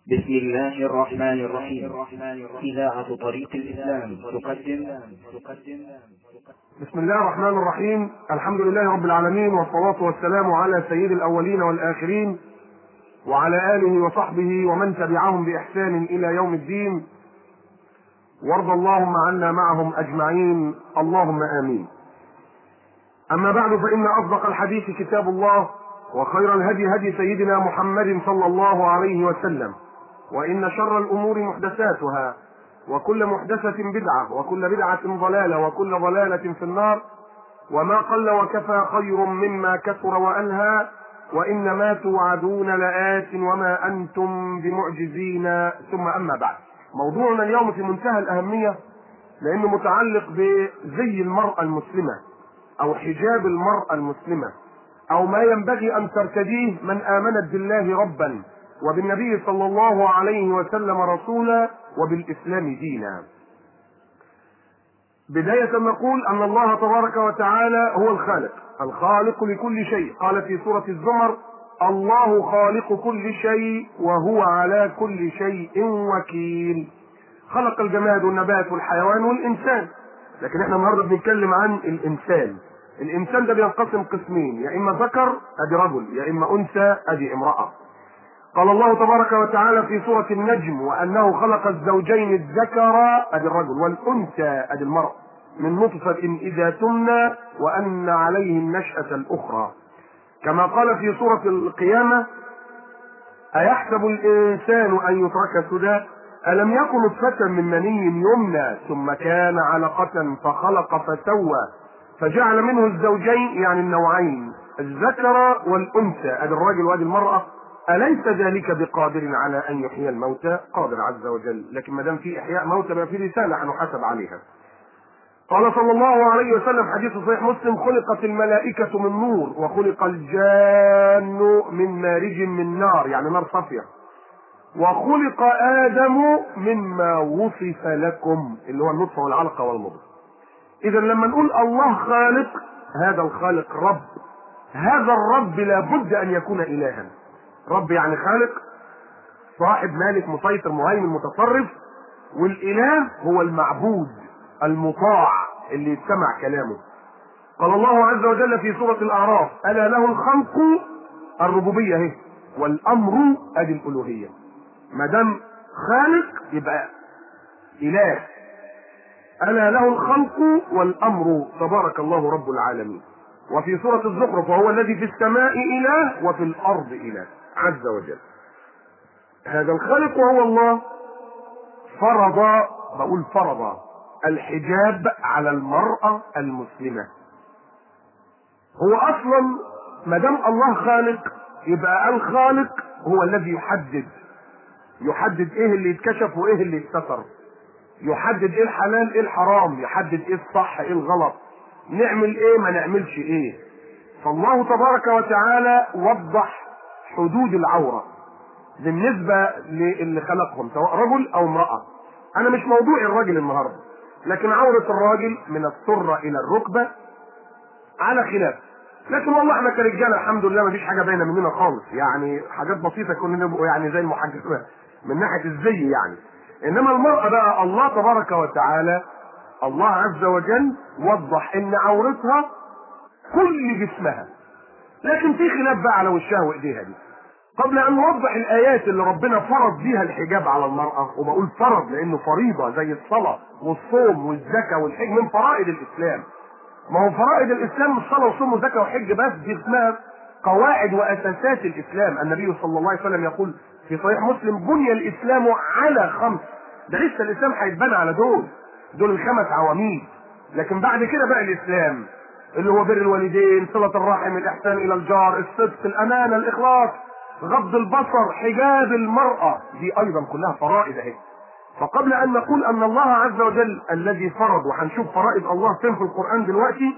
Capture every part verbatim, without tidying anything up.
بسم الله الرحمن الرحيم. إذاعة طريق الإسلام تقدم بسم الله الرحمن الرحيم. الحمد لله رب العالمين، والصلاة والسلام على سيد الأولين والآخرين وعلى آله وصحبه ومن تبعهم بإحسان إلى يوم الدين، وارض اللهم عنا معهم أجمعين، اللهم آمين. أما بعد، فإن أصدق الحديث كتاب الله، وخير الهدي هدي سيدنا محمد صلى الله عليه وسلم، وإن شر الأمور محدثاتها، وكل محدثة بدعة، وكل بدعة ضلالة، وكل ضلالة في النار. وما قل وكفى خير مما كثر وألهى، وإنما توعدون لآت وما أنتم بمعجزين. ثم أما بعد، موضوعنا اليوم في منتهى الأهمية، لأنه متعلق بزي المرأة المسلمة أو حجاب المرأة المسلمة، أو ما ينبغي أن ترتديه من آمنت بالله ربا، وبالنبي صلى الله عليه وسلم رسولا، وبالإسلام دينا. بداية نقول أن الله تبارك وتعالى هو الخالق الخالق لكل شيء. قال في سورة الزمر: الله خالق كل شيء وهو على كل شيء وكيل. خلق الجماد والنبات والحيوان والإنسان، لكن احنا النهارده بنتكلم عن الإنسان. الإنسان ده بينقسم قسمين: يا إما ذكر أدي رجل، يا إما أنثى أدي امرأة. قال الله تبارك وتعالى في سورة النجم: وأنه خلق الزوجين الذكر أدي الرجل والأنثى أدي المرأة من نطفة إذا تمنى، وأن عليه النشأة الأخرى. كما قال في سورة القيامة: أيحسب الإنسان أن يترك سدى ألم يكن نطفة من مني يمنى ثم كان علقة فخلق فسوى فجعل منه الزوجين، يعني النوعين، الذكر والأنثى أدي الرجل وأدي المرأة. أليس ذلك بقادر على أن يحيي الموتى؟ قادر عز وجل، لكن ما دام في إحياء موتى بقى في رسالة هنحاسب عليها. قال صلى الله عليه وسلم، حديث صحيح مسلم: خلقت الملائكة من نور، وخلق الجان من مارج من نار، يعني نار صافية، وخلق آدم مما وصف لكم، اللي هو النطفة والعلقة والمضغة. إذا لما نقول الله خالق، هذا الخالق رب. هذا الرب لابد أن يكون إلها. رب يعني خالق، صاحب، مالك، مسيطر، مهيمن، متصرف. والإله هو المعبود المطاع اللي يسمع كلامه. قال الله عز وجل في سورة الأعراف: ألا له الخلق، الربوبية اهي، والأمر أدي الألوهية. ما دام خالق يبقى إله. ألا له الخلق والأمر، تبارك الله رب العالمين. وفي سورة الزخرف: وهو الذي في السماء إله وفي الأرض إله، عز وجل. هذا الخالق وهو الله فرض، بقول فرض الحجاب على المرأة المسلمة. هو أصلا ما دام الله خالق، يبقى الخالق هو الذي يحدد يحدد ايه اللي يتكشف وايه اللي يتستر، يحدد ايه الحلال ايه الحرام، يحدد ايه الصح ايه الغلط، نعمل ايه ما نعملش ايه. فالله تبارك وتعالى وضح حدود العورة بالنسبة للي خلقهم، سواء رجل او امرأة. انا مش موضوع الراجل النهاردة، لكن عورة الراجل من السرة الى الركبة على خلاف. لكن والله احنا كرجاله الحمد لله مفيش حاجة باينة مننا خالص، يعني حاجات بسيطة كنا نبقوا يعني زي المحجبات من ناحية الزي يعني. انما المرأة بقى الله تبارك وتعالى، الله عز وجل وضح ان عورتها كل جسمها، لكن في خلاف بقى على وشها وايديها دي. قبل ان نوضح الايات اللي ربنا فرض بيها الحجاب على المرأة، وبقول فرض لانه فريضة زي الصلاة والصوم والزكاة والحج من فرائض الاسلام. ما هو فرائض الاسلام مش صلاة وصوم وزكاة وحج بس، دي اسمها قواعد واساسات الاسلام. النبي صلى الله عليه وسلم يقول في صحيح مسلم: بني الاسلام على خمس. ده لسه الاسلام هيتبنى على دول دول الخمس عواميد، لكن بعد كده بقى الاسلام اللي هو بر الوالدين، صلة الرحم، الاحسان الى الجار، الصدق، الامانة، الاخلاص، غض البصر، حجاب المرأة، دي ايضا كلها فرائض اهي. فقبل ان نقول ان الله عز وجل الذي فرض، وهنشوف فرائض الله فين في القرآن دلوقتي،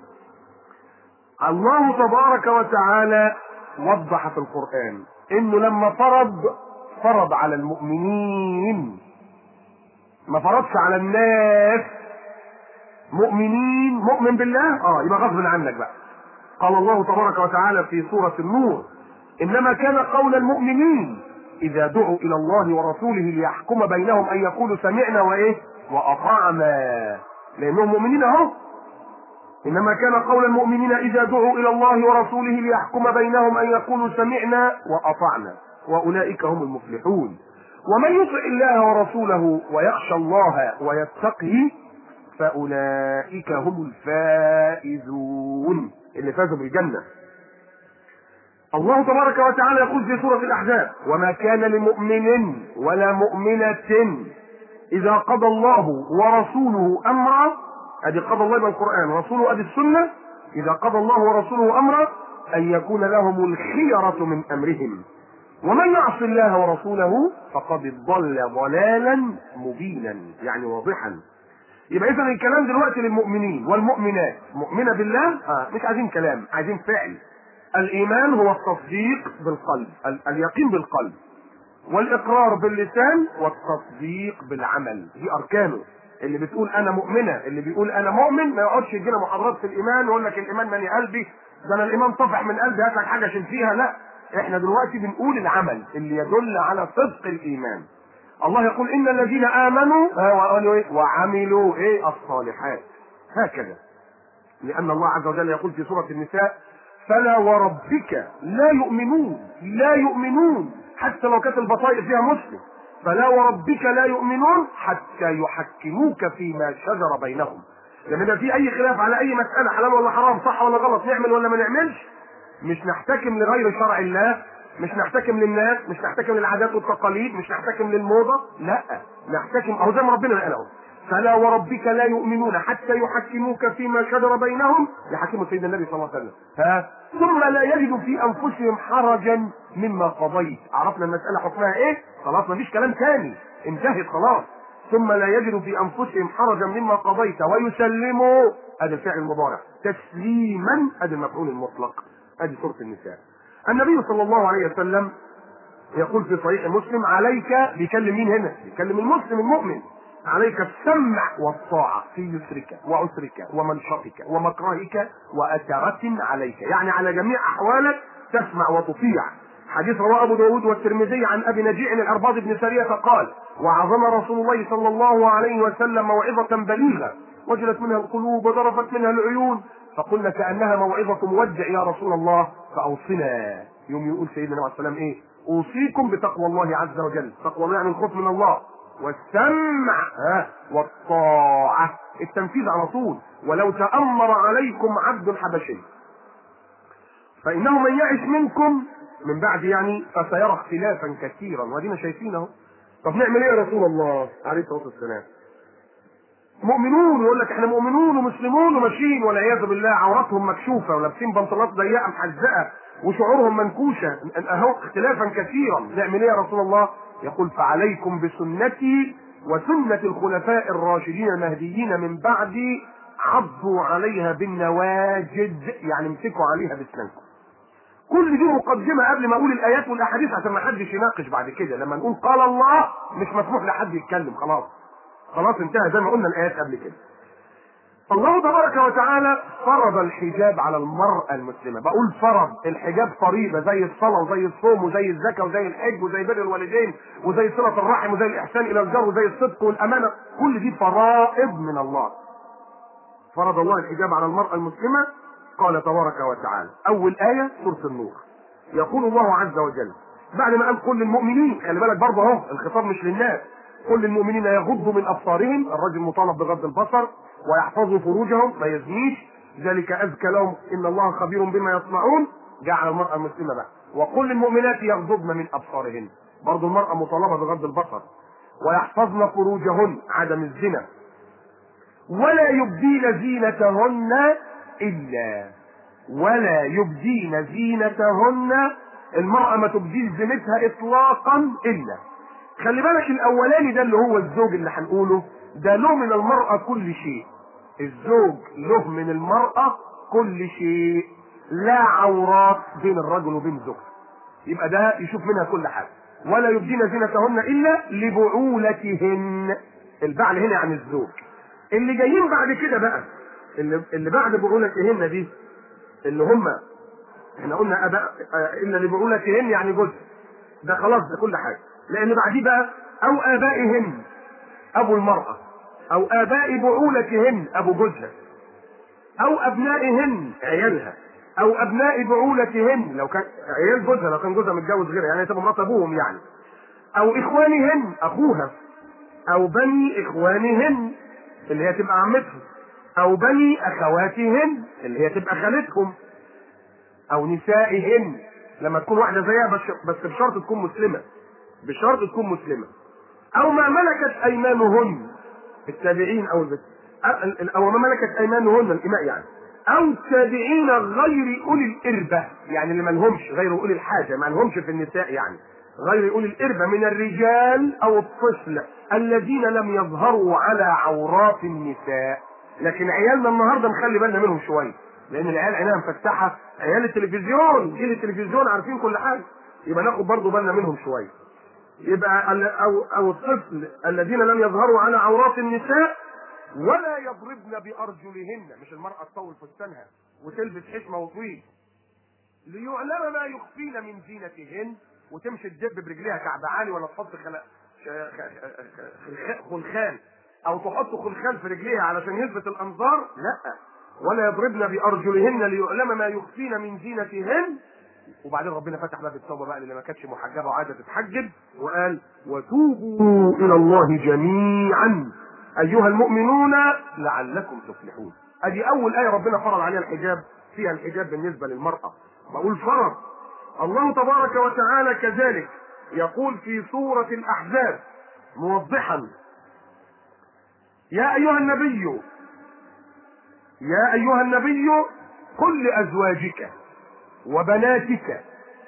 الله تبارك وتعالى وضح في القرآن انه لما فرض فرض على المؤمنين، ما فرضش على الناس. مؤمنين، مؤمن بالله اه يبقى غصب عنك بقى. قال الله تبارك وتعالى في سورة النور: انما كان قول المؤمنين اذا دعوا الى الله ورسوله ليحكم بينهم ان يقولوا سمعنا وايه واطعنا، لانهم مؤمنين اهو. انما كان قول المؤمنين اذا دعوا الى الله ورسوله ليحكم بينهم ان يقولوا سمعنا واطعنا واولئك هم المفلحون. ومن يطع الله ورسوله ويخشى الله ويتقه فاولئك هم الفائزون، اللي فازوا بالجنه. الله تبارك وتعالى يقول في سورة الأحزاب: وما كان لمؤمن ولا مؤمنة إذا قضى الله ورسوله أمرا، أدي قضى الله بالقرآن، رسوله أدي السنة، إذا قضى الله ورسوله أمرا أن يكون لهم الخيرة من أمرهم، ومن يعص الله ورسوله فقد ضل ضلالا مبينا، يعني واضحا. يبقى إذا الكلام دلوقتي للمؤمنين والمؤمنات، مؤمنة بالله آه مش عايزين كلام، عايزين فعل. الايمان هو التصديق بالقلب، اليقين بالقلب، والاقرار باللسان، والتصديق بالعمل. دي اركانه. اللي بتقول انا مؤمنه، اللي بيقول انا مؤمن، ما يقعدش يدينا محاضرات في الايمان ويقول لك الايمان مالي قلبي، ده انا الايمان طفح من قلبي هات لك حاجه اشيل فيها. لا، احنا دلوقتي بنقول العمل اللي يدل على صدق الايمان. الله يقول ان الذين امنوا وقالوا ايه وعملوا ايه الصالحات، هكذا. لان الله عز وجل يقول في سوره النساء: فلا وربك لا يؤمنون، لا يؤمنون حتى لو كانت البصائر فيها مسلم، فلا وربك لا يؤمنون حتى يحكموك فيما شجر بينهم. لما يبقى في اي خلاف على اي مسألة حلال ولا حرام، صح ولا غلط، نعمل ولا ما نعملش، مش نحتكم لغير شرع الله، مش نحتكم للناس، مش نحتكم للعادات والتقاليد، مش نحتكم للموضة، لا، نحتكم اهو زي ما ربنا قال اهو: فلا وربك لا يؤمنون حتى يحكموك فيما شجر بينهم، يحكموا سيدنا النبي صلى الله عليه وسلم، ها ثم لا يجدوا في انفسهم حرجا مما قضيت. عرفنا المسألة حكمها ايه؟ خلاص مفيش كلام تاني، انتهت خلاص. ثم لا يجدوا في انفسهم حرجا مما قضيت ويسلموا، ادي الفعل المضارع، تسليما ادي المفعول المطلق. ادي سورة النساء. النبي صلى الله عليه وسلم يقول في صحيح مسلم: عليك، بيكلم مين هنا؟ بيكلم المسلم المؤمن: عليك السمع والطاعة في يسرك وعسرك ومنشطك ومكرهك وأثرة عليك، يعني على جميع أحوالك تسمع وتطيع. حديث رواه أبو داود والترمذي عن أبي نجيع العرباض بن سارية قال: وعظنا رسول الله صلى الله عليه وسلم موعظة بليغة وجلت منها القلوب وضربت منها العيون، فقلنا كأنها موعظة مودع يا رسول الله فأوصنا. يوم يقول سيدنا عليه السلام ايه؟ أوصيكم بتقوى الله عز وجل، تقوى الله يعني الخوف من الله، والسمع ها والطاعة، التنفيذ على طول. ولو تأمر عليكم عبد حبشي فإنه من يعش منكم من بعد يعني فسيرى اختلافا كثيرا، وادينا شايفينه. طب نعمل ايه يا رسول الله عليه الصلاة والسلام؟ مؤمنون، يقول لك احنا مؤمنون ومسلمون وماشيين والعياذ بالله عوراتهم مكشوفة ولابسين بنطلونات ضيقة محزقة وشعورهم منكوشة، اهو اختلافا كثيرا. نعمل ايه يا رسول الله؟ يقول: فعليكم بسنتي وسنة الخلفاء الراشدين المهديين من بعدي، عضوا عليها بالنواجذ، يعني امسكوا عليها باسنانكم. كل دي مقدمة قبل ما اقول الايات والاحاديث عشان ما حدش يناقش بعد كده. لما نقول قال الله مش مسموح لحد يتكلم، خلاص خلاص انتهى، زي ما قلنا الايات قبل كده. الله تبارك وتعالى فرض الحجاب على المرأة المسلمة. بقول فرض، الحجاب فريضة زي الصلاة وزي الصوم وزي الزكاة وزي الحج وزي بر الوالدين وزي صلة الرحم وزي الإحسان إلى الجار وزي الصدق والأمانة، كل دي فرائض من الله. فرض الله الحجاب على المرأة المسلمة. قال تبارك وتعالى، أول آية سورة النور، يقول الله عز وجل بعد ما قال كل المؤمنين، خلي بالك برضه اهو الخطاب مش للناس، كل المؤمنين يغضوا من أبصارهم، الرجل مطالب بغض البصر، ويحفظوا فروجهم ما يزنيش، ذلك أزكى لهم إن الله خبير بما يصنعون. جعل المرأة المسلمة بقى وكل المؤمنات يغضضن من أبصارهن، برضه المرأة مطالبة بغض البصر، ويحفظن فروجهن عدم الزنا، ولا يبدين زينتهن إلا ولا يبدين زينتهن، المرأة ما تبديش زينتها إطلاقا إلا. خلي بالك الأولاني ده اللي هو الزوج اللي هنقوله ده له من المرأة كل شيء، الزوج له من المرأة كل شيء، لا عورات بين الرجل وبين زوجته، يبقى ده يشوف منها كل حاجة. ولا يبدين زينتهن إلا لبعولتهن، البعل هنا عن الزوج. اللي جايين بعد كده بقى اللي, اللي بعد بعولتهن دي اللي هم احنا قلنا أبا الا لبعولتهن يعني جزء، ده خلاص ده كل حاجه. لان بعديه بقى او ابائهن ابو المراه، او اباء بعولتهن ابو جوزها، او ابنائهن عيالها، او ابناء بعولتهن لو كان عيال جوزها، لو كان جوزها متجوز غيرها يعني تبقى مرات ابوهم يعني، او اخوانهن اخوها، او بني اخوانهن اللي هي تبقى عمتهم، او بني اخواتهن اللي هي تبقى خالتهم، او نسائهن لما تكون واحده زيها بس بس بشرط تكون مسلمه، بشرط تكون مسلمه، او ما ملكت ايمانهن التابعين او البت او ما ملكت ايمانهن الاماء يعني، او التابعين غير اولي الاربه يعني اللي ما لهمش غير اولي الحاجه، ما لهمش في النساء يعني غير اولي الاربه من الرجال او الطفل الذين لم يظهروا على عورات النساء. لكن عيالنا النهارده نخلي بالنا منهم شويه، لان العيال عينها مفتحه، عيال التلفزيون جيل التلفزيون عارفين كل حاجه، يبقى ناخد برضه بالنا منهم شويه. يبقى او او الطفل الذين لم يظهروا على عورات النساء ولا يضربن بارجلهن، مش المراه تطول فستانها وتلبس حشمه وطويل، ليعلم ما يخفين من زينتهن، وتمشي تدب برجليها كعب عالي ولا تحط خل... خلخال او تحط خلخال في رجليها علشان يثبت الانظار، لا. ولا يضربن بارجلهن ليعلم ما يخفين من زينتهن. وبعدين ربنا فتح باب التوبه بقى اللي ما كانتش محجبه وعايزه تتحجب، وقال وتوبوا الى الله جميعا ايها المؤمنون لعلكم تفلحون. ادي اول ايه ربنا فرض عليها الحجاب، فيها الحجاب بالنسبه للمراه. بقول فرض. الله تبارك وتعالى كذلك يقول في سوره الاحزاب موضحا: يا ايها النبي يا ايها النبي قل لازواجك وبناتك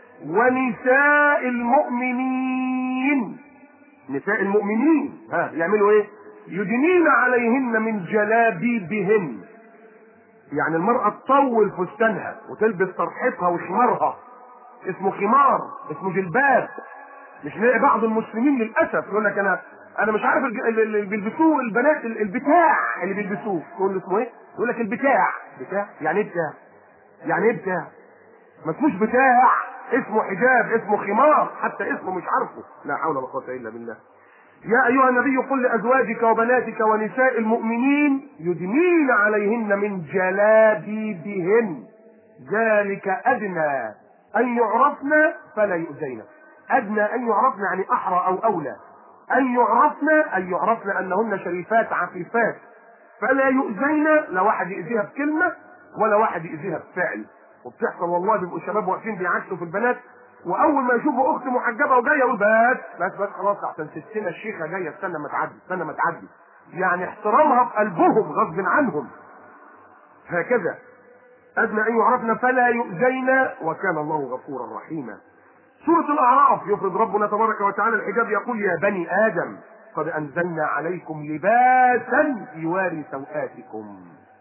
ونساء المؤمنين، نساء المؤمنين ها يعملوا ايه؟ يدنين عليهن من جلابيبهن، يعني المرأة تطول فستانها وتلبس طرحتها وخمارها، اسمه خمار، اسمه جلباب. مش نلاقي بعض المسلمين للاسف يقول لك انا انا مش عارف اللي بيلبسوه البنات البتاع اللي بيلبسوه، يقول له اسمه ايه؟ يقول لك البتاع. بتاع يعني ايه بتاع؟ يعني ايه بتاع؟ ما اسموش بتاع، اسمه حجاب، اسمه خمار، حتى اسمه مش عارفه. لا حول ولا قوه الا بالله. يا ايها النبي قل لازواجك وبناتك ونساء المؤمنين يدنين عليهن من جلابيبهن ذلك ادنى ان يعرفن فلا يؤذين. ادنى ان يعرفن يعني احرى او اولى، ان يعرفن ان يعرفن انهن شريفات عفيفات فلا يؤذين، لا واحد يؤذيها بكلمه ولا واحد يؤذيها بفعل. وبتحصل والله، بيبقوا الشباب واقفين بيعكسوا في البنات، واول ما يشوفوا اخت محجبه وجايه يقول بس بس بس خلاص احسن ستنا الشيخه جايه، استنى ما تعدي استنى ما تعدي، يعني احترامها بقلبهم غصب عنهم. هكذا ادنى ان يعرفن فلا يؤذين وكان الله غفورا رحيما. سوره الاعراف يفرض ربنا تبارك وتعالى الحجاب، يقول يا بني ادم قد انزلنا عليكم لباسا يواري سوآتكم،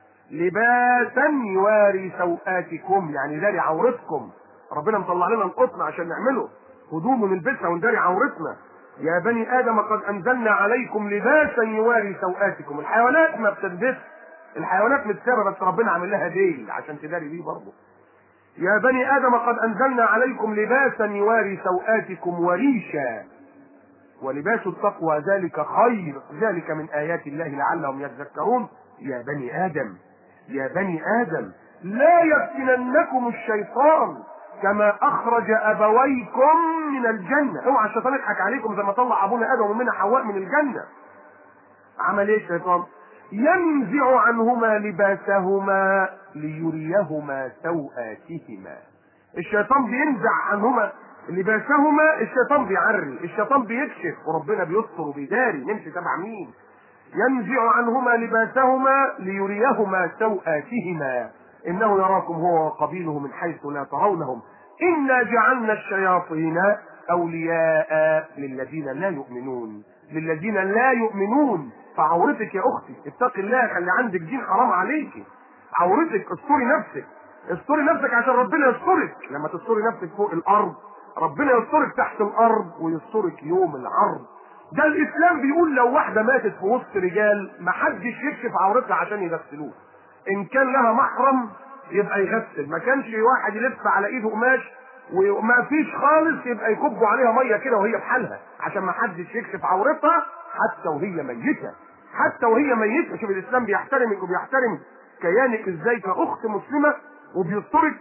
لباسا يواري سوآتكم يعني داري عورتكم. ربنا مطلع لنا القطن عشان نعمله هدوم نلبسها ونداري عورتنا. يا بني ادم قد انزلنا عليكم لباسا يواري سوآتكم. الحيوانات ما بتلبسش، الحيوانات متسابه بس ربنا عامل لها ديل عشان تداري بيه برضه. يا بني ادم قد انزلنا عليكم لباسا يواري سوآتكم وريشا ولباس التقوى ذلك خير، ذلك من ايات الله لعلهم يتذكرون. يا بني ادم يا بني ادم لا يفتننكم الشيطان كما اخرج ابويكم من الجنه. اوعى الشيطان يضحك عليكم زي ما طلع ابونا ادم ومنها حواء من الجنه. عمل ايه الشيطان؟ ينزع عنهما لباسهما ليريهما سوآتهما. الشيطان بينزع عنهما لباسهما، الشيطان بيعري، الشيطان بيكشف وربنا بيستر وبيداري. نمشي تبع مين؟ ينزع عنهما لباسهما ليريهما سوآتهما انه يراكم هو وقبيله من حيث لا ترونهم انا جعلنا الشياطين اولياء للذين لا يؤمنون، للذين لا يؤمنون. فعورتك يا اختي اتقي الله، خلي عندك دين، حرام عليكي. عورتك استري نفسك، استري نفسك عشان ربنا يسترك. لما تستري نفسك فوق الارض ربنا يسترك تحت الارض ويسترك يوم العرض. ده الاسلام بيقول لو واحده ماتت في وسط رجال محدش يكشف عورتها عشان يغسلوه. ان كان لها محرم يبقى يغسل، ما كانش واحد يلف على ايده قماش وما فيش خالص يبقى يكبوا عليها ميه كده وهي بحالها عشان ما حدش يكشف عورتها حتى وهي ميته، حتى وهي ميته. شوف الاسلام بيحترمك وبيحترم كيانك ازاي كاخت مسلمه وبيسترك.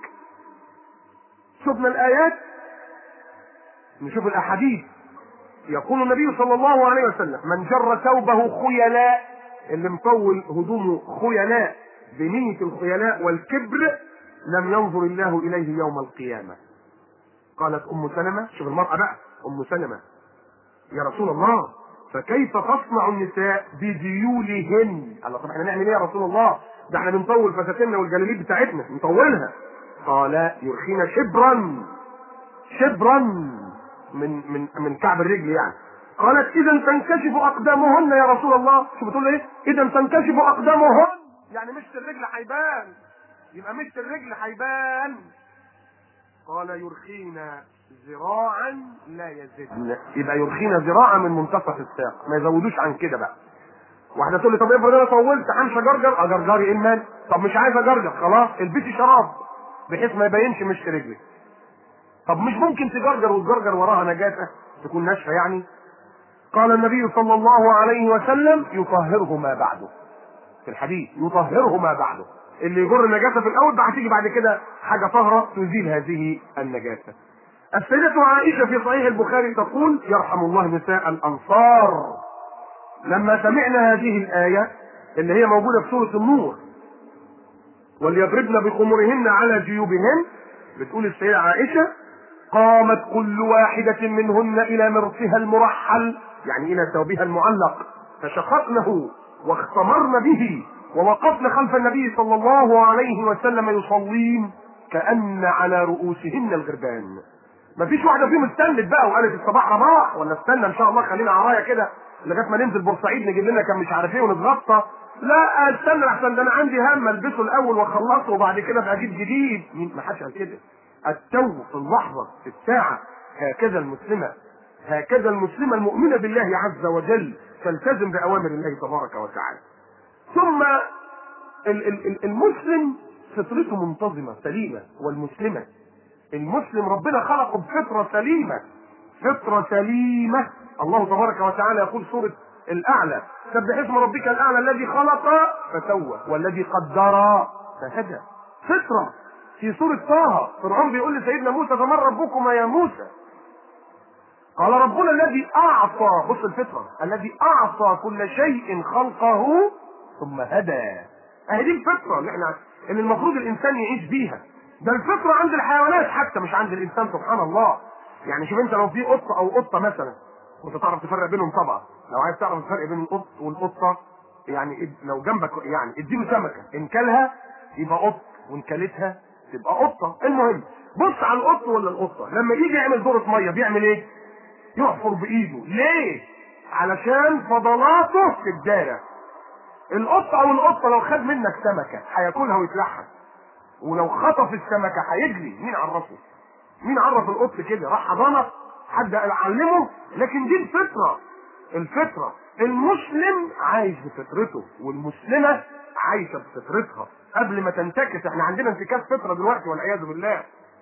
شفنا الايات، نشوف الاحاديث. يقول النبي صلى الله عليه وسلم: من جر ثوبه خيلاء، اللي مطول هدومه خيلاء بنية الخيلاء والكبر، لم ينظر الله اليه يوم القيامة. قالت ام سلمة، شوف المرأة بقى، ام سلمة: يا رسول الله فكيف تصنع النساء بديولهن؟ الله، طب احنا نعمل ايه يا رسول الله؟ ده احنا بنطول فساتيننا والجلاليب بتاعتنا نطولها. قال: يرخين شبرا شبرا من من من كعب الرجل يعني. قالت: اذا تنكشف اقدامهن يا رسول الله. شو بتقول ايه؟ اذا تنكشف اقدامهن، يعني مشط الرجل هيبان، يبقى مشط الرجل هيبان. قال: يرخين ذراعا لا يزدن، يبقى يرخين ذراعا من منتصف الساق، ما يزودوش عن كده بقى. واحده تقول لي: طب افرض انا طولت همشي اجرجر. اجرجري ايه المال؟ طب مش عايز اجرجر، خلاص البسي شراب بحيث ما يبينش مشط رجلك. طب مش ممكن تجرجر وتجرجر وراها نجاسه تكون ناشفه يعني؟ قال النبي صلى الله عليه وسلم: يطهره ما بعده. في الحديث: يطهره ما بعده، اللي يجر النجاسه في الاول بقى هتيجي بعد كده حاجه طاهره تزيل هذه النجاسه. السيدة عائشة في صحيح البخاري تقول: يرحم الله نساء الأنصار، لما سمعنا هذه الآية اللي هي موجودة في سورة النور: وليضربن بخمرهن على جيوبهن، بتقول السيدة عائشة: قامت كل واحدة منهن إلى مرسها المرحل، يعني إلى ثوبها المعلق، فشققنه واختمرن به ووقفن خلف النبي صلى الله عليه وسلم يصلين كأن على رؤوسهن الغربان. مفيش واحده فيهم استنت بقى وقالت الصباح رباح، ولا استنى ان شاء الله خلينا عرايه كده لغايه ما ننزل بورسعيد نجيب لنا كان مش عارف ايه ونتغطى. لا، استنى احسن ده انا عندي هم البسه الاول واخلصه وبعد كده ابقى اجيب جديد. مين؟ ما حدش قال كده. التو في اللحظه في الساعه. هكذا المسلمه، هكذا المسلمه المؤمنه بالله عز وجل تلتزم باوامر الله تبارك وتعالى. ثم المسلم فطرته منتظمه سليمه، والمسلمه المسلم ربنا خلقه بفطرة سليمة، فطرة سليمة. الله تبارك وتعالى يقول سورة الأعلى: سبح اسم ربك الأعلى الذي خلق فسوى والذي قدر فهدى. فطرة. في سورة طه فرعون بيقول لسيدنا موسى: فمن ربكما يا موسى؟ قال: ربنا الذي أعطى، بص الفطرة، الذي أعطى كل شيء خلقه ثم هدى. أهي دي الفطرة اللي احنا اللي المفروض الإنسان يعيش بيها. ده الفطرة عند الحيوانات حتى مش عند الانسان، سبحان الله. يعني شوف انت لو في قطة او قطة مثلا، وانت تعرف تفرق بينهم طبعا، لو عايز تعرف الفرق بين القط والقطة، يعني لو جنبك يعني اديله سمكة، ان كلها يبقى قط وان كلتها تبقى قطة. المهم بص على القط ولا القطة لما يجي يعمل دورة مية بيعمل ايه؟ يحفر بايده. ليه؟ علشان فضلاته تتدارى. القط او القطة لو خد منك سمكة هياكلها ويتلحم، ولو خطف السمكة هيجري. مين عرفه؟ مين عرف القط كده؟ راح حضانة؟ حد علمه؟ لكن دي الفطرة. الفطرة. المسلم عايش بفطرته، والمسلمة عايشة بفطرتها قبل ما تنتكس. احنا عندنا انتكاس فطرة دلوقتي والعياذ بالله.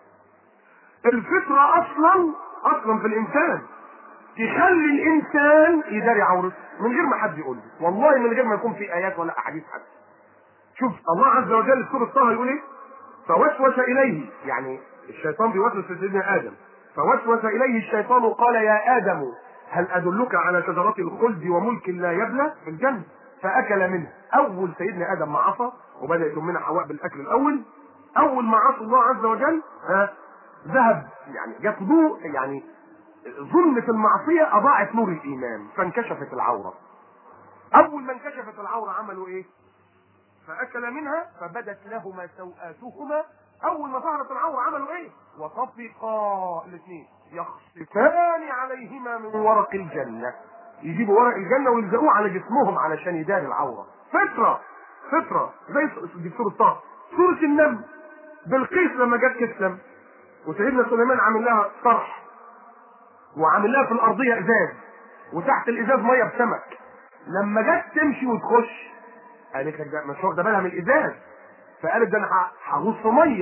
الفطرة اصلا اصلا في الانسان تخلي الانسان يداري عورته من غير ما حد يقول له، والله من غير ما يكون في ايات ولا احاديث حتى. شوف الله عز وجل في سورة طه يقول ايه؟ فوسوس اليه، يعني الشيطان بيوسوس لسيدنا ادم. فوسوس اليه الشيطان قال: يا ادم هل ادلك على شجرة الخلد وملك لا يبلى؟ في الجنة. فاكل منها. اول سيدنا ادم ما عصى وبدا يؤمن حواء بالاكل الاول، اول ما عصى الله عز وجل ها ذهب، يعني جات ضوء، يعني ظلمة المعصية اضاعت نور الايمان فانكشفت العورة. اول ما انكشفت العورة عملوا ايه؟ فاكل منها فبدت لهما سوآتهما. اول ما ظهرت العورة عملوا ايه؟ وطفقا الاثنين يخصفان عليهما من ورق الجنة، يجيبوا ورق الجنة ويلزقوه على جسمهم علشان يداري العورة. فطرة فطرة زي دي سورة طه. سورة النمل بلقيس لما جت تسلم وسيدنا سليمان عامل لها طرح وعامل لها في الارضية ازاز وتحت الازاز مية بسمك، لما جت تمشي وتخش قالت لك ده مش واخده بالها من الازاز، فقالت ده انا هغوص في ميه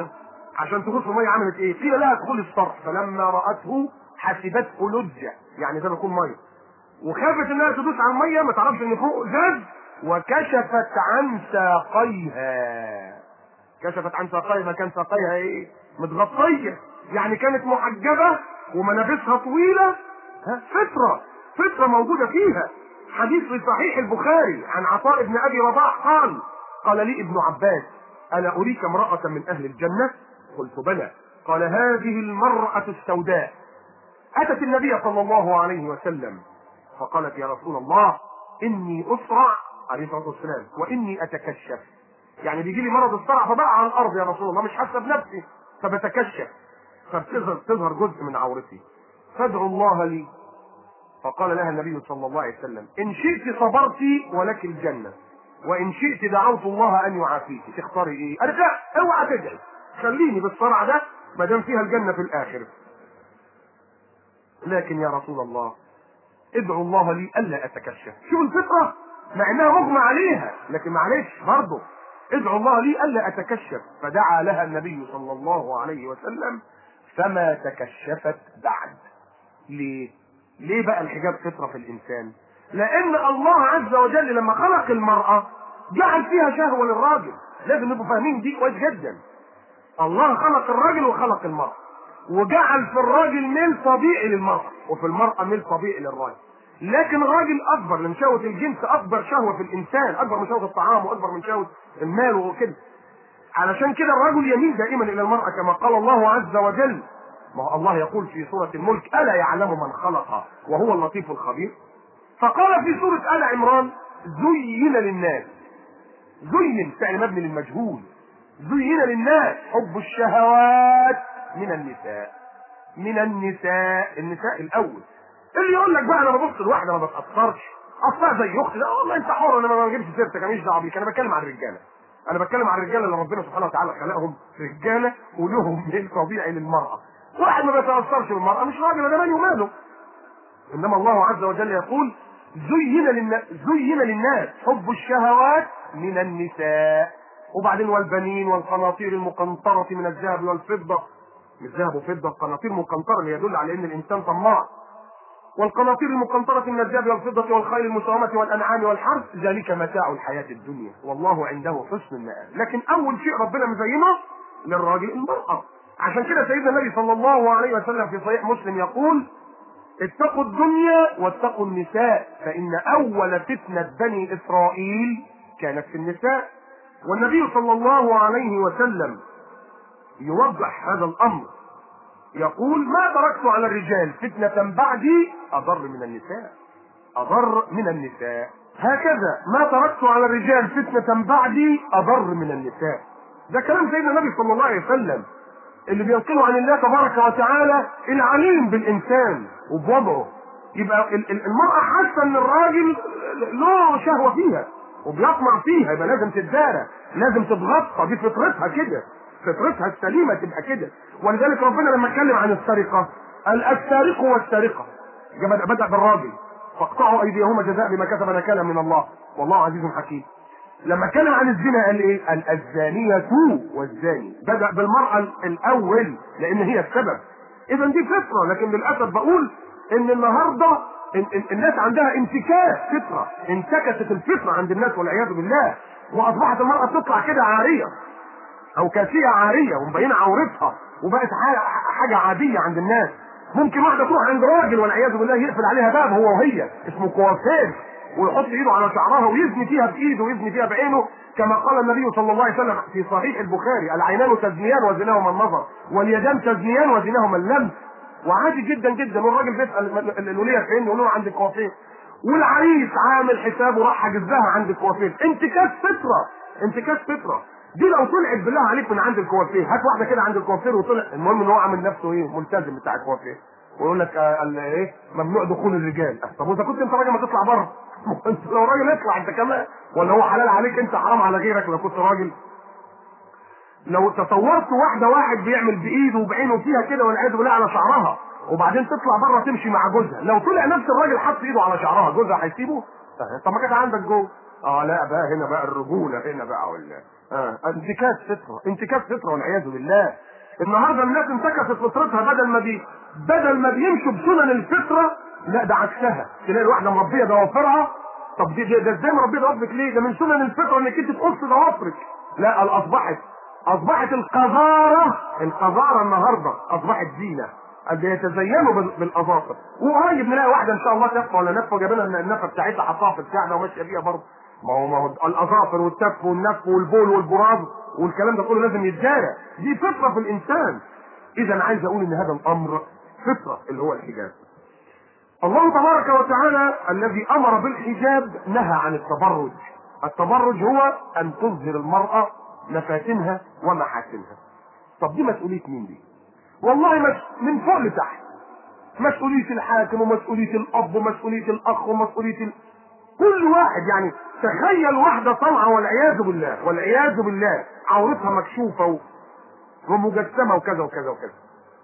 عشان تغوص في الميه عملت ايه؟ قيل لها ادخلي الصرح، فلما راته حسبته لجه، يعني زي ما يكون ميه، وخافت انها تدوس على الميه ما تعرفش ان فوق زاد، وكشفت عن ساقيها. كشفت عن ساقيها، ما كان ساقيها ايه؟ متغطيه، يعني كانت محجبه ومنابسها طويله. ها؟ فطره فطره موجوده فيها. حديث في صحيح البخاري عن عطاء بن ابي رباح قال: قال لي ابن عباس: الا اريك امراه من اهل الجنه؟ قلت بلى. قال: هذه المراه السوداء اتت النبي صلى الله عليه وسلم فقالت: يا رسول الله اني اسرع، عليه الصلاه والسلام، واني اتكشف، يعني بيجي لي مرض الصرع فبقع على الارض يا رسول الله، مش حاسه بنفسي فبتكشف، فبتظهر تظهر جزء من عورتي، فادعوا الله لي. فقال لها النبي صلى الله عليه وسلم: ان شئت صبرت ولك الجنه، وان شئت دعوت الله ان يعافيك، تختاري ايه؟ قالت: لا، اوعى تدعي، خليني بالصرع ده ما دام فيها الجنه في الاخر. لكن يا رسول الله ادعوا الله لي الا اتكشف. شوف الفطره، مع انها مغمى عليها، لكن معلش برضه ادعوا الله لي الا اتكشف. فدعا لها النبي صلى الله عليه وسلم فما تكشفت بعد. ليه؟ ليه بقى الحجاب فطره في الانسان؟ لان الله عز وجل لما خلق المراه جعل فيها شهوه للراجل. لازم نبقوا فاهمين دي كويس جدا. الله خلق الراجل وخلق المراه، وجعل في الراجل ميل طبيعي للمراه، وفي المراه ميل طبيعي للراجل. لكن الراجل اكبر من شهوه الجنس، اكبر شهوه في الانسان، اكبر من شهوه الطعام واكبر من شهوه المال وكده. علشان كده الرجل يميل دائما الى المراه كما قال الله عز وجل. ما هو الله يقول في سوره الملك: الا يعلم من خلق وهو اللطيف الخبير. فقال في سوره ال عمران: زين للناس. زين فعل مبني للمجهول. زين للناس حب الشهوات من النساء. من النساء، النساء الاول. اللي يقول لك بقى انا ببص لواحده ما بتاثرش، اصلا زي اختي، لا والله انت حر، انا ما بجيبش سيرتك، انا ماليش دعوه بيك، انا بتكلم عن الرجاله. انا بتكلم عن الرجاله اللي ربنا سبحانه وتعالى خلقهم رجاله ولهم ميل طبيعي للمراه. واحد ما بيتاثرش بالمراه مش راجل، ده مالي وماله. انما الله عز وجل يقول: زين للناس زين للناس حب الشهوات من النساء. وبعدين: والبنين والقناطير المقنطره من الذهب والفضه. الذهب وفضه، القناطير مقنطره اللي يدل على ان الانسان طماع. والقناطير المقنطرة من الذهب والفضة والخيل المسومة والأنعام والحرث، ذلك متاع الحياة الدنيا والله عنده حسن المآب. لكن أول شيء ربنا مزينه للراجل المرأة. عشان كده سيدنا النبي صلى الله عليه وسلم في صحيح مسلم يقول: اتقوا الدنيا واتقوا النساء، فإن أول فتنة بني إسرائيل كانت في النساء. والنبي صلى الله عليه وسلم يوضح هذا الأمر، يقول: ما تركت على الرجال فتنة بعدي أضر من النساء. أضر من النساء. هكذا ما تركت على الرجال فتنة بعدي أضر من النساء. ده كلام سيدنا النبي صلى الله عليه وسلم اللي بينقله عن الله تبارك وتعالى العليم بالإنسان وبوضعه. يبقى المرأة حاسة إن الراجل له شهوة فيها وبيطمع فيها، يبقى لازم تتدارى، لازم تتغطى، دي فطرتها كده، فطرتها السليمه تبقى كده. ولذلك ربنا لما اتكلم عن السرقه قال: السارق والسارقه، بدا بالراجل: فاقطعوا ايديهما جزاء بما كسب نكالا من الله والله عزيز حكيم. لما اتكلم عن الزنا قال ايه؟ قال: الزانيه والزاني. بدا بالمراه الاول لان هي السبب. اذا دي فطره، لكن للاسف بقول ان النهارده الناس عندها انتكاس فطره، انتكست الفطره عند الناس والعياذ بالله، واصبحت المراه تطلع كده عاريه او كاسيه عاريه ومبينه عورتها، وبقت حاجه عاديه عند الناس. ممكن واحده تروح عند راجل والعياذ بالله يقفل عليها باب هو وهي اسمه كوافير، ويحط ايده على شعرها ويزني فيها بايده ويزني فيها بعينه، كما قال النبي صلى الله عليه وسلم في صحيح البخاري: العينان تزنيان وزناهما النظر، واليدان تزنيان وزناهما اللمس. وعادي جدا جدا. والراجل بيسال الوليه فين؟ يقول له عند الكوافير. والعريس عامل حسابه راح حجزها عند الكوافير. انتكاس فطره، انتكاس فطره. دي لو طلعت بالله عليك من عند الكوافير، هات واحده كده عند الكوافير وطلع، المهم ان هو عامل نفسه ايه؟ ملتزم بتاع الكوافير، ويقول لك ايه؟ ممنوع دخول الرجال. طب واذا كنت انت راجل ما تطلع بره؟ انت لو راجل اطلع انت كمان، ولا هو حلال عليك انت حرام على غيرك لو كنت راجل؟ لو تصورت واحده واحد بيعمل بايده وبعينه فيها كده والعياذ بالله على شعرها، وبعدين تطلع بره تمشي مع جوزها، لو طلع نفس الراجل حط ايده على شعرها، جوزها هيسيبه؟ طب ما كانت عندك جوز. اه لا بقى، هنا بقى الرجوله، هنا بقى ولا اه انتكاس فطره، انتكاس فطره والعياذ بالله. النهارده الناس انتكست فطرتها، بدل ما بي بدل ما بيمشوا بسنن الفطره، لا ده عكسها. تلاقي الواحده مربيه ضوافرها، طب دي ده ازاي مربيه ضوافرك ليه؟ ده من سنن الفطره انك انت تقص ضوافرك. لا، اصبحت اصبحت القذاره القذاره النهارده اصبحت زينه، قد يتزينوا بالاظافر. وقريب نلاقي واحده ان شاء الله تفه ولا نفه جايبه لنا النفه بتاعتها حطها في بتاعنا وماشيه بيها برضه. ما هو ما هو الاظافر والتف والنف والبول والبراز والكلام ده كله لازم يتدارى، دي فطره في الانسان. اذا عايز اقول ان هذا الامر فطره اللي هو الحجاب. الله تبارك وتعالى الذي امر بالحجاب نهى عن التبرج. التبرج هو ان تظهر المراه مفاتنها ومحاسنها. طب دي مسؤوليه مين دي؟ والله مش من فوق لتحت، مسؤوليه الحاكم ومسؤوليه الاب ومسؤوليه الاخ ومسؤوليه ال... كل واحد. يعني تخيل واحده طالعه والعياذ بالله والعياذ بالله عورتها مكشوفه ومجسمه وكذا وكذا وكذا،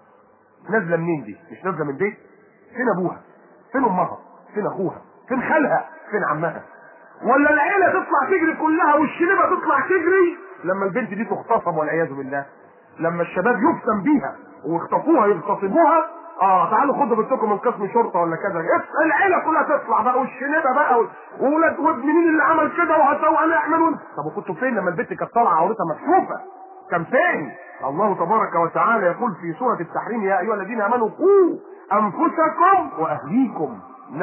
نازله منين دي؟ مش نازله من بيت؟ فين ابوها؟ فين امها؟ فين اخوها؟ فين خالها؟ فين عمها؟ ولا العيله تطلع تجري كلها والشنبه تطلع تجري لما البنت دي تغتصب والعياذ بالله، لما الشباب يفتن بيها ويخطفوها يغتصبوها. اه تعالوا خدوا بنتكم من قسم شرطه ولا كذا، العيله كلها تطلع بقى والشنبه بقى وولاد وابن مين اللي عمل كده وهسوي انا اعملوا. طب وكنتوا فين لما البنت كانت طالعه عورتها مكشوفه؟ كان فين؟ الله تبارك وتعالى يقول في سوره التحريم: يا ايها الذين امنوا قوا انفسكم واهليكم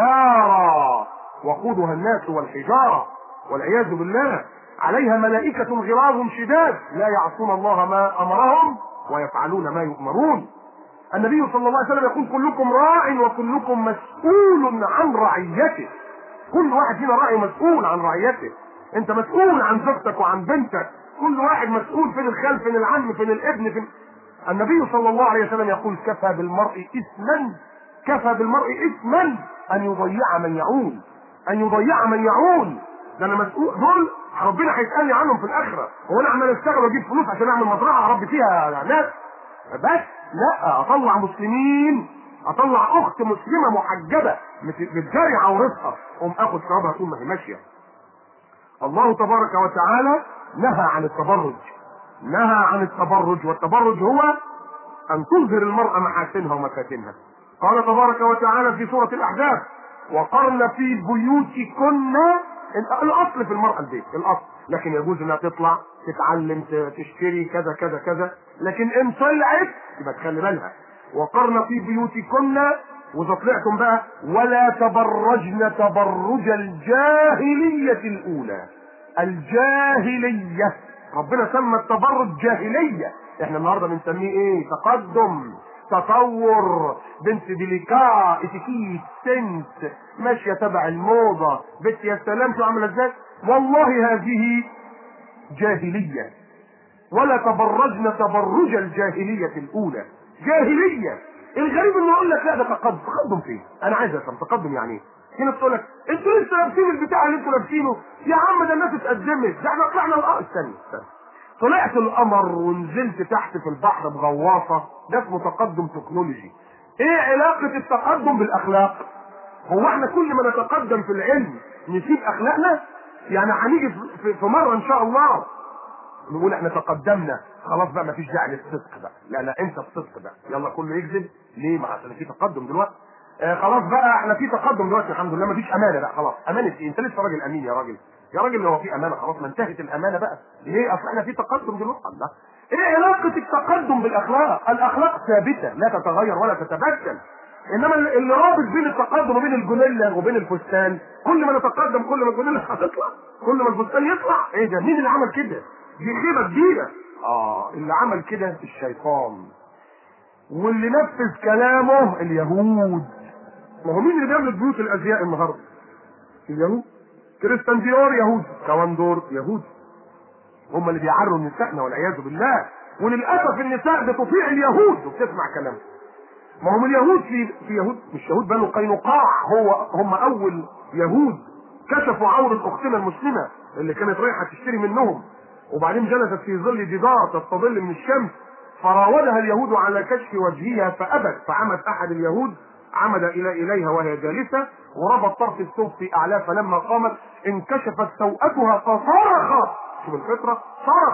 نارا وقودها الناس والحجاره والعياذ بالله عليها ملائكة غلاظ شداد لا يعصون الله ما امرهم ويفعلون ما يؤمرون. النبي صلى الله عليه وسلم يقول: كلكم راع وكلكم مسؤول عن رعيته. كل واحد فينا راعي مسؤول عن رعيته. انت مسؤول عن زوجتك وعن بنتك، كل واحد مسؤول، فين الخال فين العم فين الابن فين. النبي صلى الله عليه وسلم يقول: كفى بالمرء اثما كفى بالمرء اثما ان يضيع من يعول ان يضيع من يعول. ده انا مسؤول، دول ربنا هيسالني عنهم في الاخره. هو انا عمال اشتغل واجيب فلوس عشان اعمل مزرعه اربي فيها ناس بس؟ لا، اطلع مسلمين، اطلع اخت مسلمه محجبه بتجاري عورتها قوم اخد ثوابها طول ما هي ماشيه. الله تبارك وتعالى نهى عن التبرج، نهى عن التبرج، والتبرج هو ان تظهر المرأة محاسنها ومفاتنها. قال تبارك وتعالى في سورة الاحزاب: وقرن في بيوتكن. الاصل في المرأة البيت، الاصل، لكن يجوز انها تطلع تتعلم تشتري كذا كذا كذا، لكن ان طلعت يبقى تخلي بالها. وقرن في بيوتكن، واذا طلعتم بقى ولا تبرجن تبرج الجاهلية الاولى. الجاهلية ربنا سمى التبرج جاهلية، احنا النهارده بنسميه ايه؟ تقدم، تطور، بنت ديليكا، اتيكيت، سنس، ماشيه تبع الموضه، بنت يا سلام شو عامله ازاي. والله هذه جاهليه. ولا تبرجن تبرج الجاهليه الاولى. جاهليه. الغريب انه يقول لك لا ده تقدم. تقدم فين؟ انا عايز افهم تقدم يعني ايه. في ناس تقول لك انتوا لسه لابسين البتاع اللي انتوا لابسينه يا عم، ده الناس اتقدمت، ده احنا طلعنا الارض. استنى استنى طلعت القمر ونزلت تحت في البحر بغواصه، ده اسمه تقدم تكنولوجي. ايه علاقه التقدم بالاخلاق؟ هو احنا كل ما نتقدم في العلم نسيب اخلاقنا؟ يعني هنيجي في, في مره ان شاء الله نقول احنا تقدمنا خلاص بقى مفيش داعي للصدق بقى، لا لا انت الصدق بقى يلا كله يكذب ليه؟ ما عشان في تقدم دلوقتي. آه خلاص بقى احنا في تقدم دلوقتي الحمد لله، مفيش امانه بقى خلاص. امانه ايه؟ انت لسه راجل امين يا راجل يا راجل، هو في امانه خلاص؟ ما انتهت الامانه بقى ليه؟ اصل احنا في تقدم دلوقتي. الله، ايه علاقه التقدم بالاخلاق؟ الاخلاق ثابته لا تتغير ولا تتبدل، انما اللي رابط بين التقدم وبين الجنيله وبين الفستان، كل ما نتقدم كل ما الجنيله هتطلع، كل ما الفستان يطلع. ايه ده؟ مين اللي عمل كده؟ دي خيبه كبيره. اه اللي عمل كده الشيطان، واللي نفذ كلامه اليهود. ما هو مين اللي بيعمل بيوت الازياء النهارده؟ اليهود. كريستيان ديور يهودي، كواندور يهودي، هم اللي بيعروا نسائنا والعياذ بالله. وللاسف النساء بتطيع اليهود وبتسمع كلامهم. ما هم اليهود في في يهود، مش يهود بنو قينقاع، هو هم اول يهود كشفوا عورة اختنا المسلمة اللي كانت رايحة تشتري منهم، وبعدين جلست في ظل جدار تستظل من الشمس، فراودها اليهود على كشف وجهها فابت، فعمد احد اليهود عمد الى اليها وهي جالسة وربط طرف الثوب في اعلاه، فلما قامت انكشفت سوءتها فصرخت. شوف الفطرة، صرخت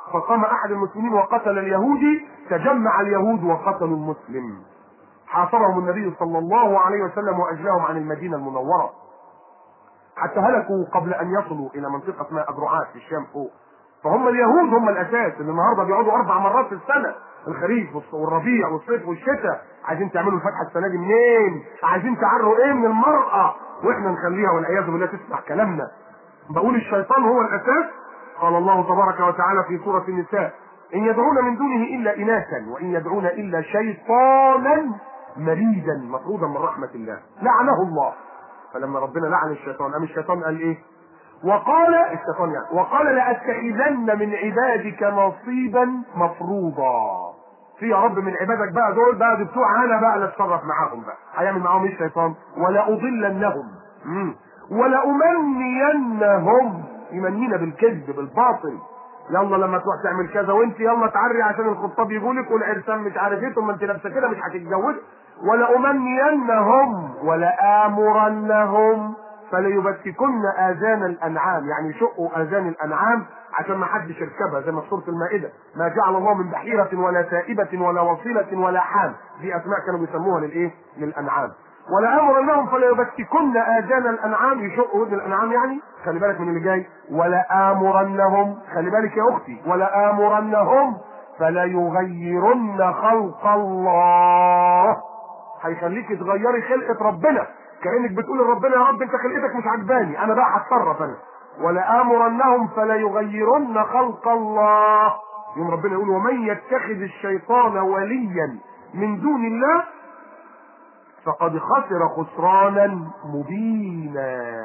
فقام احد المسلمين وقتل اليهودي، تجمع اليهود وقتلوا المسلم، حاصرهم النبي صلى الله عليه وسلم واجلاهم عن المدينه المنوره حتى هلكوا قبل ان يصلوا الى منطقه اسمها ادرعات في الشام فوق. فهم اليهود هم الاساس اللي النهارده بيقعدوا اربع مرات في السنه، الخريف والربيع والصيف والشتاء. عايزين تعملوا الفتحه السنه دي منين؟ عايزين تعروا ايه من المراه واحنا نخليها والعياذ بالله تسمع كلامنا. بقول الشيطان هو الاساس. قال الله تبارك وتعالى في سوره النساء: ان يدعون من دونه الا اناثا وان يدعون الا شيطانا مريدا مطرودا من رحمه الله لعنه الله. فلما ربنا لعن الشيطان قام الشيطان قال ايه؟ وقال الشيطان يعني وقال لأتخذن من عبادك نصيبا مفروضا. في يا رب من عبادك بقى دول بقى بتوع انا بقى اللي اتصرف معاهم بقى. هيعمل معاهم ايه الشيطان؟ ولا اضلنهم ولا امنينهم، يمنينا بالكذب بالباطل. يلا لما تروح تعمل كذا وانت يلا تعري عشان الخطاب يجوا لك والعرسان مش عارف ايه، ثم انت لابسه كده مش هتتجوز. ولا امنينهم ولا امرنهم فليبتكن اذان الانعام، يعني يشقوا اذان الانعام عشان ما حدش يركبها، زي ما في سوره المائده: ما جعل الله من بحيره ولا سائبه ولا وصيله ولا حام. دي اسماء كانوا بيسموها للايه؟ للانعام. ولا امرنهم فليبتكن اذان الانعام، يشقوا ودن الانعام يعني. خلي بالك من اللي جاي: ولا امرنهم، خلي بالك يا اختي، ولا امرنهم فليغيرن خلق الله. هيخليك تغيري خلقه ربنا، كانك بتقول لربنا: يا رب انت خلقتك مش عجباني، انا بقى هتصرف انا. ولا امرنهم فليغيرن خلق الله. يوم ربنا يقول: ومن يتخذ الشيطان وليا من دون الله فقد خسر خسرانا مبينا.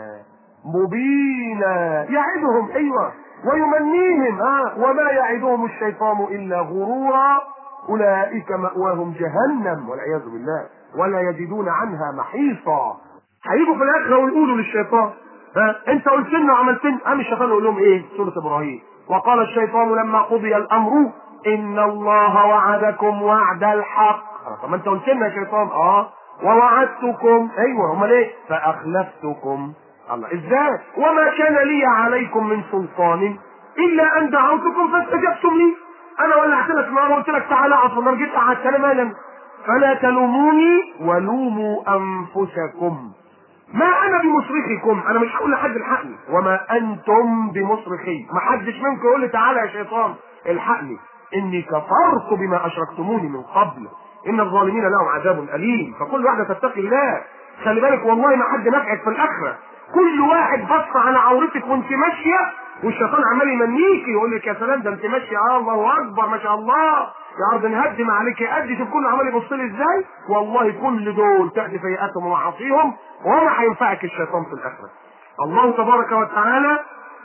مبينا يعدهم ايوه ويمنيهم ها وما يعدهم الشيطان الا غرورا اولئك مأواهم جهنم والعياذ بالله ولا يجدون عنها محيصا. هيجوا في الاخره ويقولوا للشيطان: ها انت قلت لنا وعملت لنا. قام الشيطان يقول لهم ايه؟ سوره ابراهيم: وقال الشيطان لما قضي الامر ان الله وعدكم وعد الحق. طب ما انت قلت لنا يا شيطان. اه ووعدتكم. ايوه امال ايه؟ فاخلفتكم. الله ازاي؟ وما كان لي عليكم من سلطان الا ان دعوتكم فاستجبتم لي. انا ولعت لك نار وقلت لك تعالى اقعد في النار، جيت قعدت انا مالا. فلا تلوموني ولوموا انفسكم ما انا بمصرخكم، انا مش هقول لحد الحقني، وما انتم بمصرخي. ما حدش منكم يقول لي تعالى يا شيطان الحقني، اني كفرت بما اشركتموني من قبل ان الظالمين لهم عذاب اليم. فكل واحده تتقي الله. خلي بالك والله ما حد نفعك في الاخره. كل واحد بص على عورتك وانت ماشيه والشيطان عمال يمنيكي يقول لك: يا سلام ده انت ماشيه، آه الله اكبر ما شاء الله يا ارض نهدم عليك يا قد. شوف كله عمال يبص لي ازاي. والله كل دول تأتي سيئاتهم ومعاصيهم وما هينفعك الشيطان في الاخره. الله تبارك وتعالى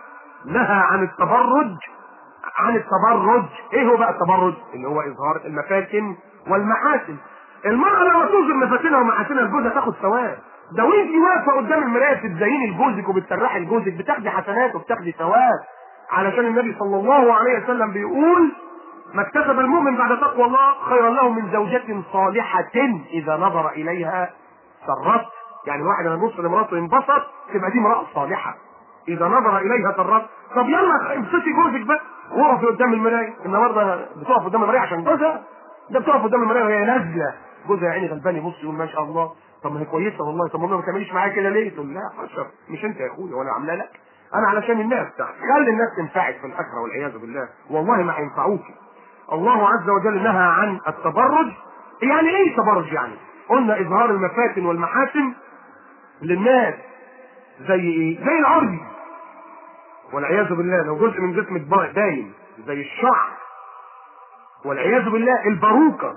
نهى عن التبرج. عن التبرج ايه هو بقى التبرج؟ اللي هو اظهار المفاتن والمحاسن. المرأة لما تظهر مفاتنها ومحاسنها لجوزها تاخد ثواب. ده وانت واقفه قدام المرايه بتزيني لجوزك وبتسرحي لجوزك بتاخدي حسنات وبتاخدي ثواب، علشان النبي صلى الله عليه وسلم بيقول: ما اكتسب المؤمن بعد تقوى الله خيرا له من زوجة صالحة إذا نظر إليها سرت. يعني الواحد لما يبص لمراته ينبسط تبقى دي امرأة صالحة إذا نظر إليها سرت. طب يلا امسكي جوزك بقى وقفي قدام المرايه. النهارده بتقف قدام المرايه عشان جوزها؟ ده بتقف قدام المرايه وهي نازله، جوزها يا عيني غلبان يبص يقول: ما شاء الله. طب ما هي كويسه والله، طب ما تعمليش معايا كده ليه؟ تقول: لا حشر، مش انت يا اخويا وانا عامله لك، انا علشان الناس. خلي الناس تنفعك في الاخره والعياذ بالله، والله ما هينفعوكي. الله عز وجل نهى عن التبرج. يعني ايه تبرج؟ يعني قلنا اظهار المفاتن والمحاسن للناس. زي ايه؟ زي العري والعياذ بالله، لو جزء من جسمك باين زي الشعر والعياذ بالله، الباروكه،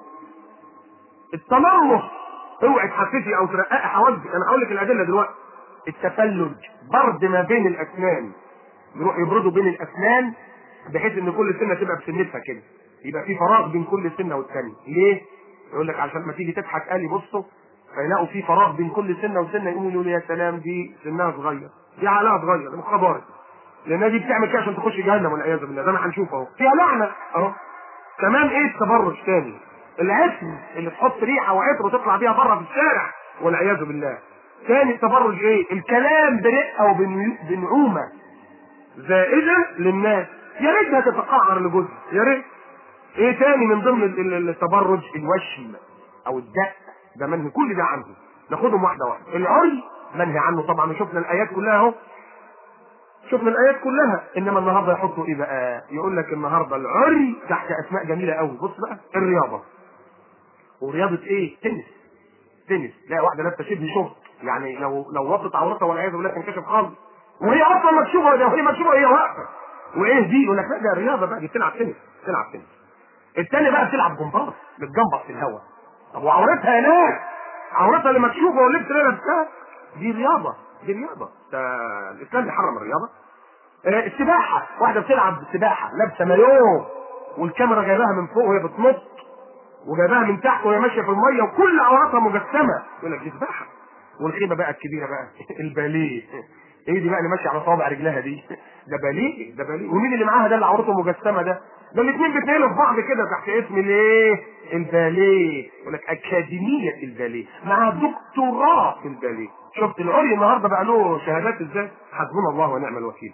التمرص، اوعي تحسسي او ترققي حواجبك. انا هقول لك الادله دلوقتي. التفلج، برد ما بين الاسنان، يروح يبردوا بين الاسنان بحيث ان كل سنه تبقى بسنتها كده، يبقى في فراغ بين كل سنه والثانيه. ليه؟ يقول لك عشان ما تيجي تضحك قال لي بصوا فيلاقوا في فراغ بين كل سنه وسنه، يقوموا يقولوا: يا سلام دي سنها صغير، دي عقلها صغير، ده مخها بارد، لانها دي بتعمل كده عشان تخش جهنم والعياذ بالله. ده انا هنشوف اهو فيها لعنه اهو. كمان ايه التبرج تاني؟ العطر، اللي تحط ريحه وعطر وتطلع بيها بره في الشارع والعياذ بالله. تاني التبرج ايه؟ الكلام برقه وبنعومه زائده للناس. يا ريتها تتقعر لجزء، يا ريت. ايه تاني من ضمن التبرج؟ الوشم او الدق، ده منهي كل ده عنه. ناخدهم واحده واحده. العري منهي عنه طبعا، شفنا الايات كلها اهو، شفنا الايات كلها. انما النهارده يحطوا ايه بقى؟ يقول لك النهارده العري تحت اسماء جميله قوي. بص بقى، الرياضه. ورياضه ايه؟ تنس. تنس. لا واحده لابسه شبه شورت، يعني لو لو وطت عورتها والعياذ بالله تنكشف خالص، وهي اصلا مكشوفه، ده وهي مكشوفه وهي واقفه. وايه دي؟ يقول لك لا ده رياضه بقى، دي بتلعب تنس، بتلعب تنس. الثانيه بقى بتلعب جمباز، بتجمبط في الهواء. طب وعورتها هناك، عورتها اللي مكشوفه واللبس اللي لابساه، دي رياضه، دي رياضه. ده الاسلام بيحرم الرياضه. آه السباحه، واحده بتلعب سباحه لابسه مايوه والكاميرا جايباها من فوق وهي بتنط، وجايباها من تحت وهي ماشيه في الميه وكل عوراتها مجسمه، يقول لك دي سباحه. والخيبه بقى الكبيره بقى الباليه. ايه دي بقى اللي ماشيه على صوابع رجلها دي؟ ده باليه، ده باليه. ومين اللي معاها ده اللي عورته مجسمه ده؟ ده الاثنين بيتنقلوا في بعض كده تحت اسم الايه؟ الباليه. يقول لك اكاديميه الباليه، معاها دكتوراه في الباليه. شفت العري النهارده بقى له شهادات ازاي؟ حسبنا الله ونعم الوكيل.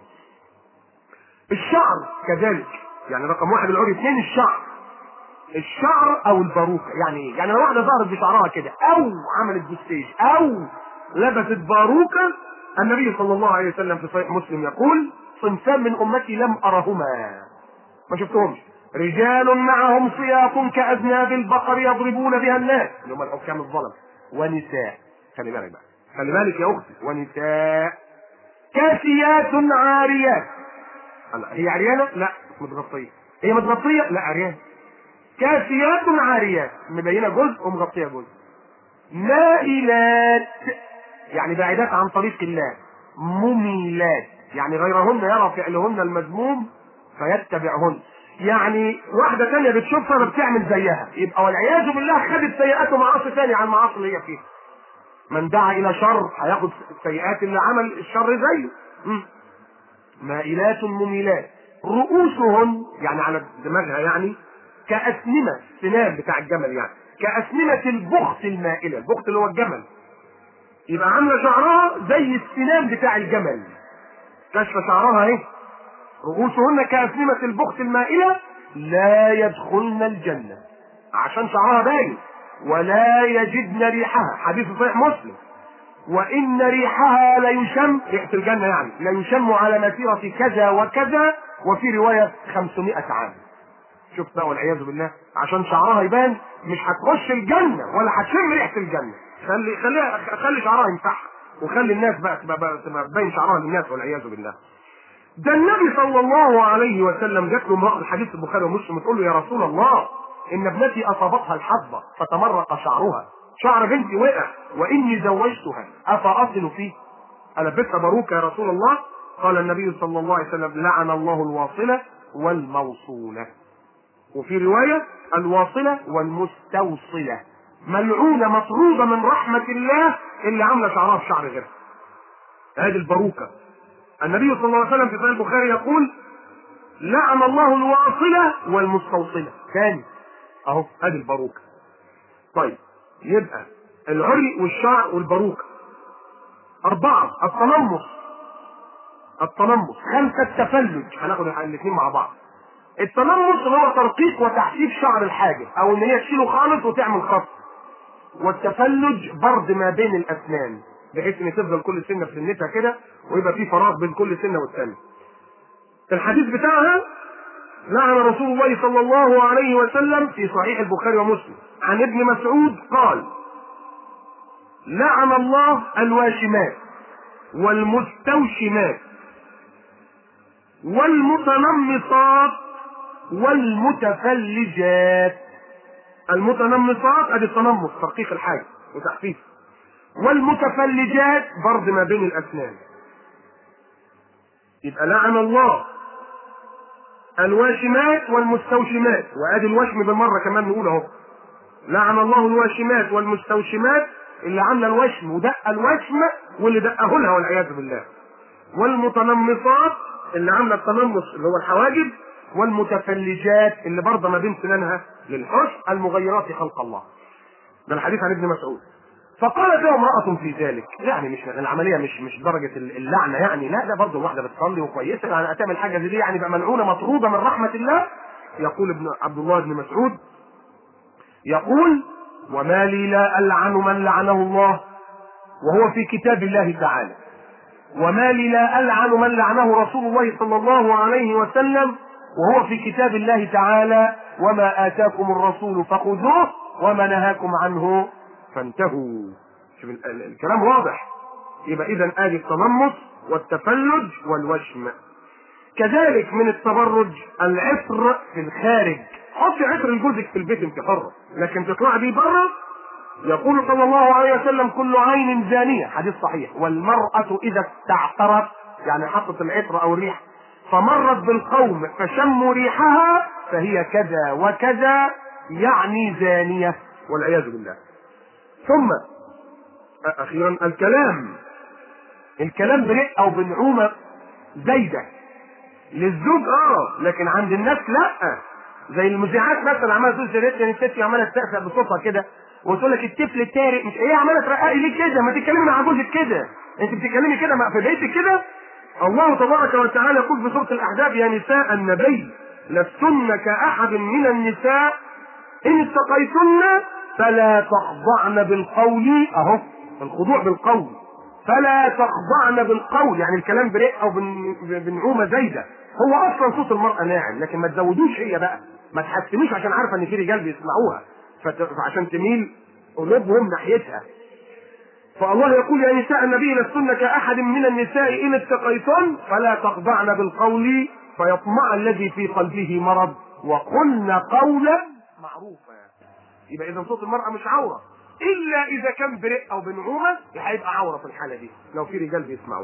الشعر كذلك، يعني رقم واحد العري، اثنين الشعر. الشعر او الباروكه، يعني ايه؟ يعني لو واحده ظهرت بشعرها كده، او عملت بوستيج، او لبست باروكه. النبي صلى الله عليه وسلم في صحيح مسلم يقول: صنفان من امتي لم ارهما، ما شفتهمش، رجال معهم سياط كاذناب البقر يضربون بها الناس، اللي هم الحكام الظلم، ونساء، خلي بالك بقى، خلي بالك يا اختي، ونساء كاسيات عاريات. هي عريانه؟ لا متغطيه. هي متغطيه؟ لا عريانه. كاسيات عاريات، مبينه جزء ومغطيه جزء. مائلات، يعني بعيدات عن طريق الله. مميلات، يعني غيرهن يرى فعلهن المذموم فيتبعهن، يعني واحده ثانيه بتشوفها بتعمل زيها، يبقى والعياذ بالله خدت سيئات ومعاصي ثانيه عن المعاصي اللي هي فيها. من دعا الى شر هياخد السيئات اللي عمل الشر زيه. مائلات مميلات. رؤوسهن، يعني على دماغها، يعني كأسنمة، سنام بتاع الجمل، يعني كأسنمة البخت المائلة. البخت اللي هو الجمل، يبقى عاملة شعرها زي السنام بتاع الجمل، كشف شعرها ايه. رؤوسهن كأسنمة البخت المائلة لا يدخلن الجنة، عشان شعرها باين. ولا يجدن ريحها، حديث صحيح مسلم. وإن ريحها ليشم، ريحة الجنة يعني، ليشم على مسيرة كذا وكذا، وفي رواية خمسمائة عام. شوف بقى والعياذ بالله، عشان شعرها يبان مش هتخش الجنة ولا هتشم ريحة الجنة. خلي خلي خلي شعرها يمسحها، وخلي الناس بقى تبقى تبين شعرها للناس والعياذ بالله. ده النبي صلى الله عليه وسلم جات له امرأة، الحديث البخاري ومسلم، تقول له: يا رسول الله، إن ابنتي أصابتها الحظة فتمرق شعرها، شعر بنتي وقع، وإني زوجتها، أفأصل فيه؟ ألبسها باروكة يا رسول الله؟ قال النبي صلى الله عليه وسلم: لعن الله الواصلة والموصولة. وفي رواية: الواصلة والمستوصلة، ملعونة مطرودة من رحمة الله اللي عاملة شعرها بشعر غيرها. هذه الباروكة. النبي صلى الله عليه وسلم في صحيح البخاري يقول: لعن الله الواصلة والمستوصلة. ثاني اهو هذه الباروكة. طيب يبقى العري والشعر والباروكة. أربعة التنمص. التنمص. خمسة التفلج. هناخد الاثنين مع بعض. التنمص اللي هو ترقيق وتحسيب شعر الحاجب، او ان هي تشيله خالص وتعمل خط. والتفلج برد ما بين الاسنان، بحيث ان تفضل كل سنه في سنتها كده، ويبقى في فراغ بين كل سنه والثانيه. الحديث بتاعها: لعن رسول الله صلى الله عليه وسلم في صحيح البخاري ومسلم عن ابن مسعود قال: لعن الله الواشمات والمستوشمات والمتنمصات والمتفلجات. المتنمصات ادي التنمص، ترقيق الحاجب وتحفيف. والمتفلجات برد ما بين الاسنان. يبقى لعن الله الواشمات والمستوشمات، وادي الوشم بالمره كمان نقول اهو. لعن الله الواشمات والمستوشمات، اللي عامله الوشم ودق الوشم واللي دقه لها والعياذ بالله. والمتنمصات، اللي عامله التنمص اللي هو الحواجب. والمتفلجات، اللي برضه ما بين سنانها للحسن، المغيرات خلق الله. ده الحديث عن ابن مسعود. فقالت له امرأة في ذلك، يعني مش العملية مش مش درجة اللعنة يعني، لا ده برضه واحدة بتصلي وكويسة يعني تعمل حاجة زي دي يعني بقى ملعونة مطرودة من رحمة الله. يقول ابن عبد الله بن مسعود يقول: وما لي لا ألعن من لعنه الله وهو في كتاب الله تعالى، وما لي لا ألعن من لعنه رسول الله صلى الله عليه وسلم وهو في كتاب الله تعالى، وما آتاكم الرسول فخذوه وما نهاكم عنه فانتهوا. شوف الكلام واضح. يبقى إذا آدي التنمص والتفلج والوشم. كذلك من التبرج العطر في الخارج. حطي عطر لجوزك في البيت انت حرة، لكن تطلع بيه بره. يقول صلى الله عليه وسلم: كل عين زانية، حديث صحيح، والمرأة إذا استعطرت يعني حطت العطر أو الريح فمرت بالقوم فشموا ريحها فهي كذا وكذا، يعني زانية والعياذ بالله. ثم أخيرا الكلام الكلام برق أو بنعومة زايدة للزوج اه لكن عند الناس لا. زي المذيعات مثلا عماله تقول سيرتي يعني الست عماله تستأسأ بصوتها كده وتقول لك الطفل التارق مش ايه، عماله ترققي ليه كده؟ ما تتكلمي مع جوزك كده، انت بتتكلمي كده في بيتك كده. الله تبارك وتعالى يقول في سورة الأحزاب: يا نساء النبي لستن كأحد من النساء إن اتقيتن فلا تخضعن بالقول. اهو الخضوع بالقول، فلا تخضعن بالقول يعني الكلام برق او بنعومه زايده. هو اصلا صوت المراه ناعم، لكن ما تزودوش هي بقى، ما تحسنوش عشان عارفه ان في رجال بيسمعوها فعشان تميل قلوبهم ناحيتها. فالله يقول: يا نساء النبي لستن كأحد من النساء إن اتقيتن فلا تخضعن بالقول فيطمع الذي في قلبه مرض وقلن قولا معروفا. يبقى إذا صوت المرأة مش عورة إلا إذا كان برق أو بنعومة، هيبقى عورة في الحالة دي لو في رجال بيسمعوا.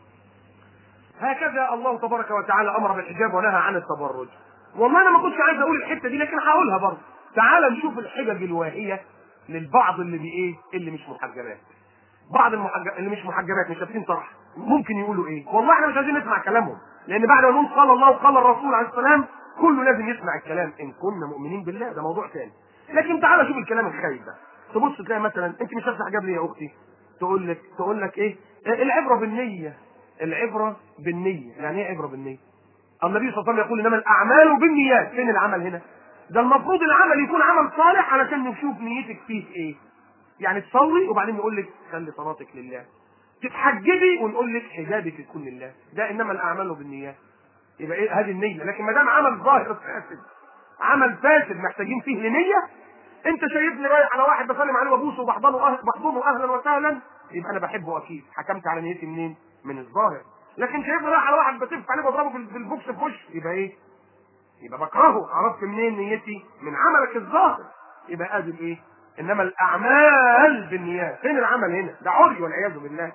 هكذا الله تبارك وتعالى أمر بالحجاب ونهى عن التبرج. والله أنا ما كنتش عايز أقول الحتة دي لكن هقولها برضه. تعال نشوف الحجج الواهية للبعض اللي بإيه اللي مش محجبات. بعض المحجب اللي مش محجبات مش لابسين طرح ممكن يقولوا ايه؟ والله احنا مش عايزين نسمع كلامهم، لان بعد ما نقول قال الله وقال الرسول عليه السلام كله لازم يسمع الكلام ان كنا مؤمنين بالله، ده موضوع ثاني. لكن تعالى شوف الكلام الخايب ده. تبص تلاقي مثلا انت مش لابسه حجاب ليه يا اختي؟ تقول لك تقول لك ايه؟ العبره بالنيه. العبره بالنيه، يعني ايه عبره بالنيه؟ النبي صلى الله عليه وسلم يقول انما الاعمال بالنيات. فين العمل هنا؟ ده المفروض العمل يكون عمل صالح علشان نشوف نيتك فيه ايه. يعني تصلي وبعدين نقول لك خلي صلاتك لله، تتحجبي ونقول لك حجابك يكون لله، ده انما الاعمال بالنيات. يبقى ايه هذه النيه؟ لكن ما دام عمل ظاهر فاسد، عمل فاسد محتاجين فيه لنيه. انت شايفني رايح على واحد بسلم عليه وابوسه وبحضنه أهل بحضنه اهلا وسهلا، يبقى انا بحبه اكيد، حكمت على نيتي منين؟ من الظاهر. لكن شايفني رايح على واحد بتف عليه بضربه بالبوكس في وشه، يبقى ايه؟ يبقى بكرهه. عرفت منين نيتي؟ من عملك الظاهر. يبقى ادي الايه؟ انما الاعمال بالنيات. فين العمل هنا؟ ده عري والعياذ بالله.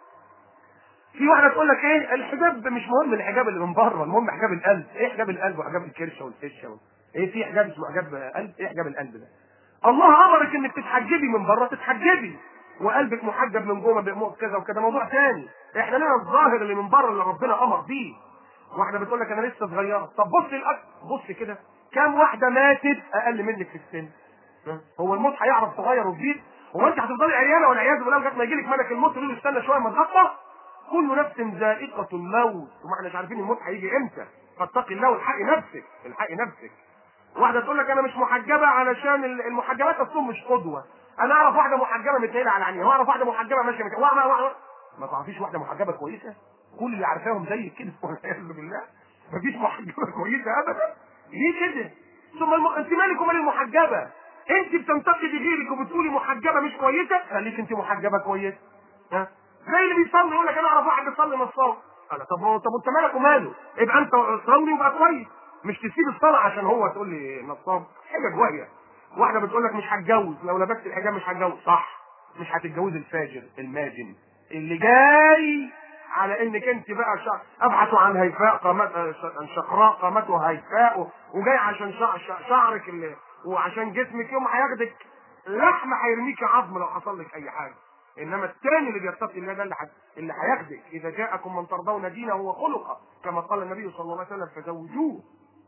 في واحده تقول لك ايه الحجاب مش مهم، الحجاب اللي من بره المهم حجاب القلب. ايه حجاب القلب وحجاب الكرشه والفشه و... ايه في حجاب اسمه حجاب قلب؟ ايه حجاب القلب ده؟ الله امرك انك تتحجبي من بره تتحجبي، وقلبك محجب من جوه بامور كذا وكذا، موضوع ثاني. احنا لنا الظاهر اللي من بره اللي ربنا امر بيه. واحده بتقول لك انا لسه صغيره. طب بص الاكل، بص كده كام واحده ماتت اقل منك في السن؟ هو الموت هيعرف صغير وكبير؟ هو انت هتفضلي عيانه والعياذ بالله لغايه ما يجي لك ملك الموت يقول له استنى شويه ما تغطى؟ كل نفس ذائقه الموت، وما احناش عارفين الموت هيجي امتى. فاتقي الله والحقي نفسك، الحقي نفسك. واحده تقول لك انا مش محجبه علشان المحجبات اصلا مش قدوه. انا اعرف واحده محجبه متهيئه على عينيها، واعرف واحده محجبه ماشيه متهيئه. ما تعرفيش واحده محجبه كويسه؟ كل اللي عارفاهم زيك كده والعياذ بالله. مفيش محجبه كويسه ابدا. ليه كده؟ ثم الم... انت مالك ومال المحجبه؟ انت بتنتقدي غيرك وبتقولي محجبه مش كويسه، خليك انت محجبه كويسه. ها؟ زي اللي بيصلي يقول لك انا اعرف واحد بيصلي نصاب. انا طب طب انت مالك وماله؟ يبقى انت صلي وبقى كويس، مش تسيب الصلاه عشان هو تقول لي نصاب. حاجه جوايه. واحده بتقول لك مش هتجوز، لو لبست الحجاب مش هتجوز. صح، مش هتتجوز الفاجر الماجن اللي جاي على انك انت بقى شع... ابحثوا عن هيفاء قامت عن شقراء قامته هيفاء، وجاي عشان شع... شع... شعرك اللي... وعشان جسمك يوم هياخدك لحم هيرميك عظم لو حصل لك اي حاجه. انما الثاني اللي بيتقي الله ده اللي حد... اللي هياخدك. اذا جاءكم من ترضون دينه وخلقه كما قال النبي صلى الله عليه وسلم فزوجوه.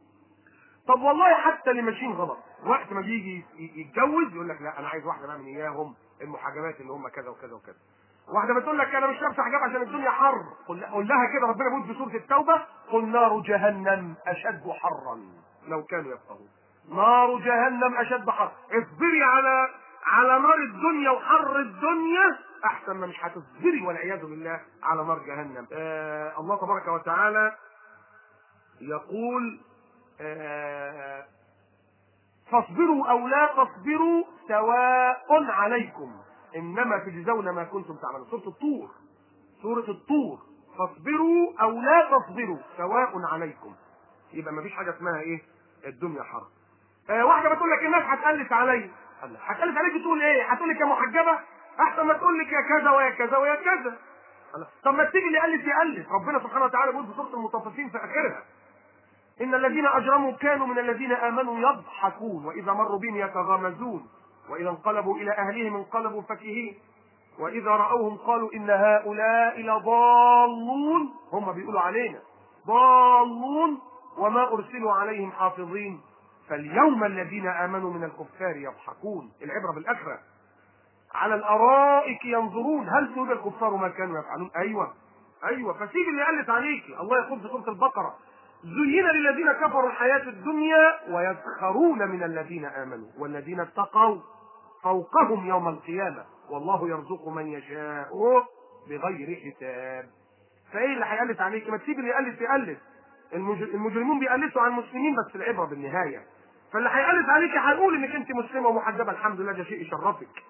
طب والله حتى اللي ماشيين غلط وقت ما بيجي يتجوز يقول لك لا انا عايز واحده بقى من اياهم المحجبات اللي هم كذا وكذا وكذا. واحده بتقول لك انا مش لابسه حجاب عشان الدنيا حر، قل قل لها كده ربنا بيقول في سوره التوبه قل نار جهنم اشد حرا لو كانوا يفقهون. نار جهنم اشد حرا، اصبري على على نار الدنيا وحر الدنيا احسن ما مش هتصبري والعياذ بالله على نار جهنم. آه الله تبارك وتعالى يقول آه فاصبروا او لا تصبروا سواء عليكم انما تجزون ما كنتم تعملون. سوره الطور سوره الطور فاصبروا او لا تصبروا سواء عليكم. يبقى ما فيش حاجه اسمها ايه الدنيا حر. آه واحده بتقول لك الناس هتقلس عليا، هتقلس عليك تقول ايه؟ هتقول لك يا محجبه احسن ما تقول لك يا كذا ويا كذا ويا كذا. طب ما تيجي اللي يقلس يقلس. ربنا سبحانه وتعالى بيقول في سوره المطففين في اخرها إن الذين أجرموا كانوا من الذين آمنوا يضحكون وإذا مروا بهم يتغامزون وإذا انقلبوا إلى أهلهم انقلبوا فكهين وإذا رأوهم قالوا إن هؤلاء لضالون. هم بيقولوا علينا ضالون وما أرسلوا عليهم حافظين فاليوم الذين آمنوا من الكفار يضحكون. العبرة بالآخرة. على الأرائك ينظرون هل ثوب الكفار ما كانوا يفعلون. أيوة أيوة فسيب اللي قلت عليك. الله يقول في سورة البقرة زين للذين كفروا الحياة الدنيا ويسخرون من الذين آمنوا والذين اتقوا فوقهم يوم القيامة والله يرزق من يشاء بغير حساب. فايه اللي هيقلس عليك؟ ما تسيب اللي يقلس يقلس. المجرمون بيقلسوا على المسلمين بس العبرة بالنهاية. فاللي هيقلس عليك هيقول انك انت مسلمة ومحجبة الحمد لله ده شيء يشرفك.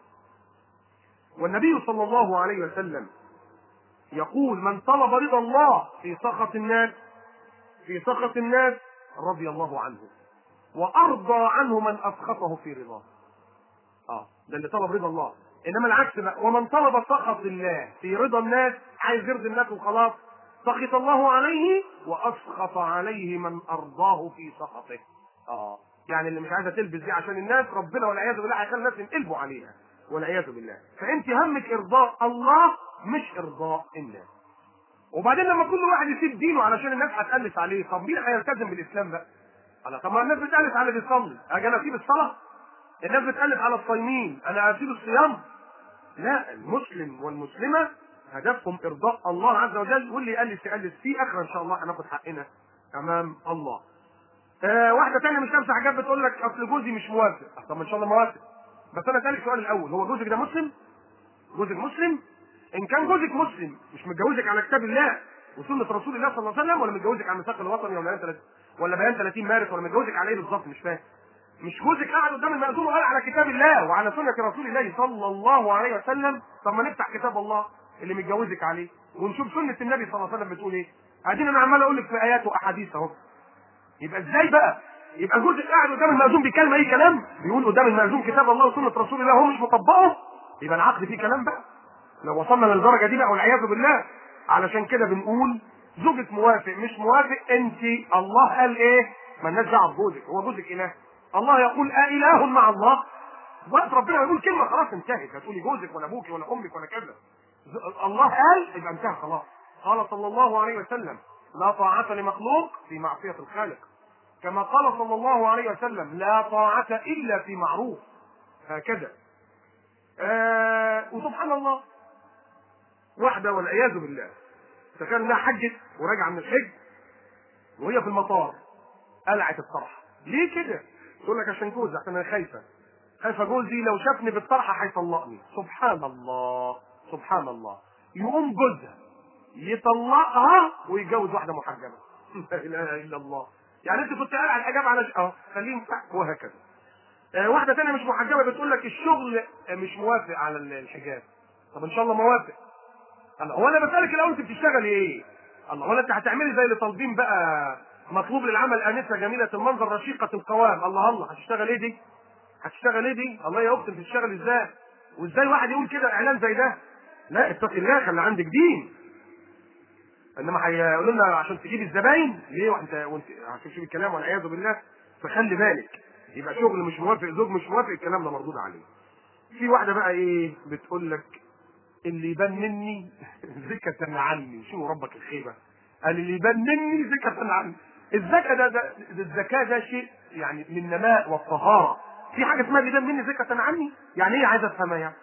والنبي صلى الله عليه وسلم يقول من طلب رضا الله في سخط الناس في سخط الناس رضي الله عنه وارضى عنه من اسخطه في رضاه. اه ده اللي طلب رضا الله. انما العكس بقى ومن طلب سخط الله في رضا الناس عايز يرضي الناس وخلاص سخط الله عليه واسخط عليه من ارضاه في سخطه. اه يعني اللي مش عايزه تلبس دي عشان الناس ربنا والعياذ بالله هيخلي الناس ينقلبوا عليها والعياذ بالله. فانت همك ارضاء الله مش ارضاء الناس. وبعدين لما كل واحد يسيب دينه علشان الناس هتقلس عليه طب مين هيلتزم بالاسلام بقى؟ على طب ما الناس بتقلس على اللي بيصلي اجي انا اسيب الصلاه؟ الناس بتقلس على الصايمين انا اسيب الصيام؟ لا المسلم والمسلمه هدفهم ارضاء الله عز وجل واللي يقلس يقلس فيه اخر ان شاء الله هناخد حقنا امام الله. آه واحده ثانيه مش لابسه حجاب بتقول لك اصل جوزي مش موافق. طب ان شاء الله موافق بس انا اسالك سؤال الاول هو جوزك ده مسلم؟ جوزك مسلم؟ ان كان جوزك مسلم مش متجوزك على كتاب الله وسنه رسول الله صلى الله عليه وسلم ولا متجوزك على الميثاق الوطني ولا بيان ولا بيان ثلاثين مارس ولا متجوزك على ايه بالظبط مش فاهم. مش جوزك قاعد قدام المأذون وقال على كتاب الله وعلى سنه رسول الله صلى الله عليه وسلم. طب ما نفتح كتاب الله اللي متجوزك عليه ونشوف سنه النبي صلى الله عليه وسلم بتقول ايه. ادينا انا عمال اقول لك في ايات واحاديث اهو. يبقى ازاي بقى يبقى جوزك قاعد قدام المأذون بيتكلم اي كلام بيقول قدام المأذون كتاب الله وسنه رسول الله هو مش مطبقه يبقى العقد فيه كلام بقى. لو وصلنا للدرجه دي بقى والعياذ بالله. علشان كده بنقول زوجك موافق مش موافق انت الله قال ايه؟ مالناش دعوه بجوزك هو جوزك اله. الله يقول أإله مع الله؟ وقت ربنا يقول كلمه خلاص انتهت هتقولي جوزك ولا ابوك ولا امك ولا كذا. الله قال يبقى انتهى خلاص. قال صلى الله عليه وسلم لا طاعه لمخلوق في معصيه الخالق كما قال صلى الله عليه وسلم لا طاعه الا في معروف. هكذا. آه وسبحان الله واحدة والعياذ بالله تخيل انها حجت وراجعه من الحج وهي في المطار قلعت الطرحه. ليه كده؟ تقول لك عشان جوزي عشان انا خايفه خايفه جوزي لو شافني بالطرحه هيطلقني. سبحان الله سبحان الله. يقوم جوزها يطلقها ويتجوز واحده محجبه. لا اله الا الله. يعني انت كنت قاعد على الحجاب على اه خليهم وهكذا. آه واحده ثانيه مش محجبه بتقول لك الشغل مش موافق على الحجاب. طب ان شاء الله موافق. الله هو انا بسالك الاول انت بتشتغلي ايه؟ الله ولا انت هتعملي زي اللي طالبين بقى مطلوب للعمل انسه جميله المنظر رشيقه القوام. الله الله هتشتغل ايه دي؟ هتشتغل ايه دي؟ الله يا اختي بتشتغل ازاي؟ وازاي واحد يقول كده اعلان زي ده؟ لا اتقي الله خلي عندك دين. انما هيقولوا لنا عشان تجيب الزباين ليه وانت وانت هتشوف الكلام والعياذ بالله. فخلي بالك يبقى شغل مش موافق زوج مش موافق الكلام ده مردود عليه. في واحده بقى ايه بتقول لك اللي يبان مني زكاة عني. شو ربك الخيبة قال اللي يبان مني زكاة عني. الزكاة ده, ده الزكاة ده شيء يعني من النماء والطهارة. في حاجة اسمها اللي يبان مني زكاة عني يعني ايه؟ عايز افهمها يعني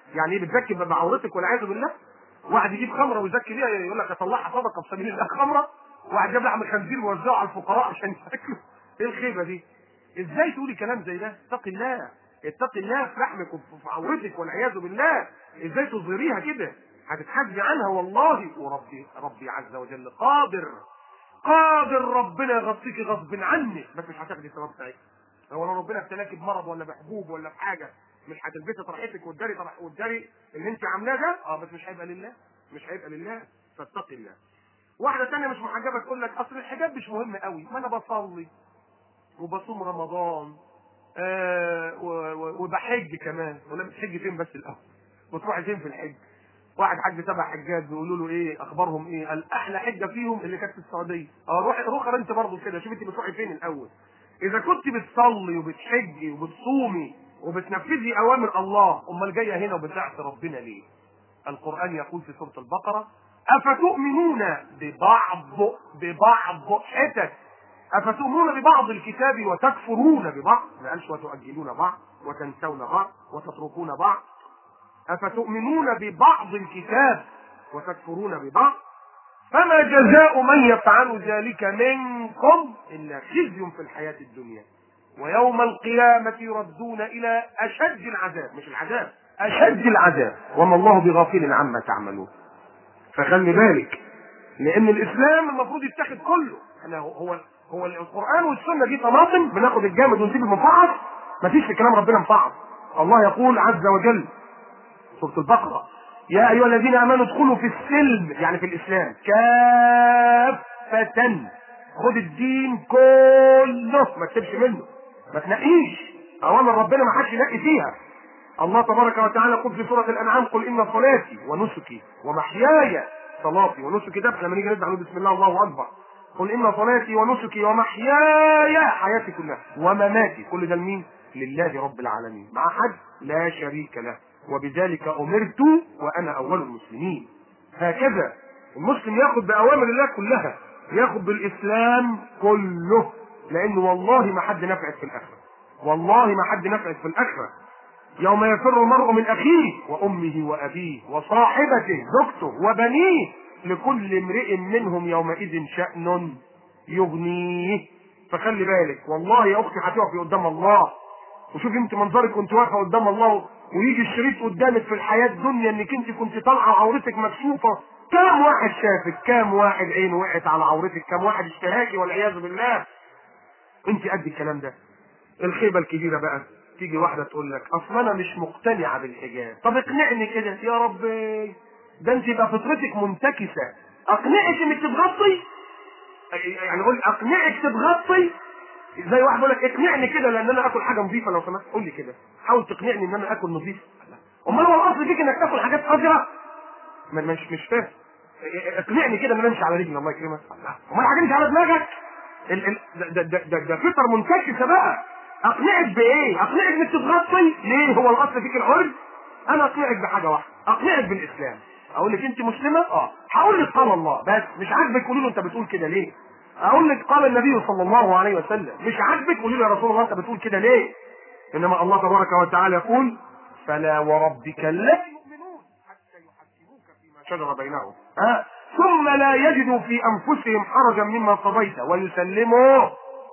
يعني ايه بتزكي بعورتك والعياذ بالله؟ واحد يجيب خمره ويزكي بيها يقول لك اطلعها صدقه في سبيل الله خمره، واحد جاب لحم خنزير ووزعه على الفقراء عشان ياكلوا. ايه الخيبه دي؟ ازاي تقولي كلام زي ده؟ اتقي الله، اتقي الله في لحمك وفي عورتك والعياذ بالله. ازاي تظهريها كده؟ هتتحجي عنها والله. وربي ربي عز وجل قادر قادر ربنا يغطيكي غصب عنك، بس مش هتاخدي الثواب بتاعك. هو لو ربنا ابتلاكي بمرض ولا بحبوب ولا بحاجه مش هتلبسي طرحتك وتداري طرح وتداري اللي انت عاملاه ده؟ اه بس مش هيبقى لله، مش هيبقى لله. فاتقي الله. واحده ثانيه مش محجبه تقول لك اصل الحجاب مش مهم قوي، ما انا بصلي وبصوم رمضان آه وبحج كمان. ولا بتحج فين بس الاول؟ وتروحي فين في الحج؟ واحد حج سبع حجات بيقولوا له ايه اخبارهم ايه؟ قال احلى حجه فيهم اللي كانت في السعوديه. اه روحي روحي انت برضه كده، شوفي انت بتروحي فين الاول. اذا كنت بتصلي وبتحجي وبتصومي وبتنفذي اوامر الله، امال جايه هنا وبتعصي ربنا ليه؟ القران يقول في سوره البقره افتؤمنون ببعض ببعض حتت افتؤمنون ببعض الكتاب وتكفرون ببعض، ما قالش وتؤجلون بعض وتنسون بعض وتتركون بعض. افتؤمنون ببعض الكتاب وتكفرون ببعض فما جزاء من يفعل ذلك منكم الا خزي في الحياه الدنيا ويوم القيامه يردون الى اشد العذاب، مش العذاب اشد العذاب وما الله بغافل عما تعملون. فخلي بالك، لان الاسلام المفروض يتاخد كله. انا هو هو القران والسنه دي طماطم بناخد الجامد ونسيب المفعص. مفيش في كلام ربنا مفعص. الله يقول عز وجل سورة البقرة يا أيها الذين آمنوا ادخلوا في السلم، يعني في الإسلام كافة. خد الدين كله ما تسيبش منه، ما تنقيش. أوامر ربنا ما حدش ينقي فيها. الله تبارك وتعالى يقول في سورة الأنعام قل إن صلاتي ونسكي ومحياي، صلاتي ونسكي ده لما نيجي ندعي بسم الله الله أكبر. قل إن صلاتي ونسكي ومحياي حياتي كلها ومماتي، كل ده لمين؟ لله رب العالمين، مع حد لا شريك له، وبذلك أمرت وأنا أول المسلمين. هكذا المسلم ياخد بأوامر الله كلها، ياخد بالإسلام كله، لأنه والله ما حد نفعت في الآخرة، والله ما حد نفعت في الآخرة. يوم يفر المرء من أخيه وأمه وأبيه وصاحبته زوجته وبنيه لكل امرئ منهم يومئذ شأن يغنيه. فخلي بالك والله يا أختي هتقفي قدام الله، وشوفي انت منظرك وانت واقفه قدام الله، ويجي الشريط قدامك في الحياه الدنيا انك انت كنت طالعه وعورتك مكشوفه. كم واحد شافك؟ كم واحد عينه وقعت على عورتك؟ كم واحد اشتهاكي والعياذ بالله؟ انت قد الكلام ده. الخيبه الكبيره بقى تيجي واحده تقول لك اصل انا مش مقتنعه بالحجاب. طب اقنعني كده يا ربي، ده انت يبقى فطرتك منتكسه. اقنعك انك تتغطي؟ يعني قول اقنعك تتغطي؟ زي واحد يقول لك اقنعني كده لان انا اكل حاجه نظيفه. لو سمحت قول لي كده، حاول تقنعني ان انا اكل نظيف. امال هو الاصل فيك انك تاكل حاجات قذره؟ مش مش فاهم. اقنعني كده ان انا امشي على رجلي. الله يكرمك. امال حاجه مش على دماغك؟ ال ال ده ده ده, ده فطر منتكسه بقى. اقنعك بايه؟ اقنعك انك تتغطي ليه؟ هو الاصل فيك العرج؟ انا اقنعك بحاجه واحده، اقنعك بالاسلام. اقول لك انت مسلمه؟ اه. هقول لك قال الله، بس مش عاجبك قولي له انت بتقول كده ليه؟ اقول لك قال النبي صلى الله عليه وسلم، مش عاجبك قولي له يا رسول الله انت بتقول كده ليه؟ انما الله تبارك وتعالى يقول فلا وربك لا يؤمنون حتى يحكموك فيما شجر بينهم ها ثم لا يجدوا في انفسهم حرجا مما قضيت ويسلموا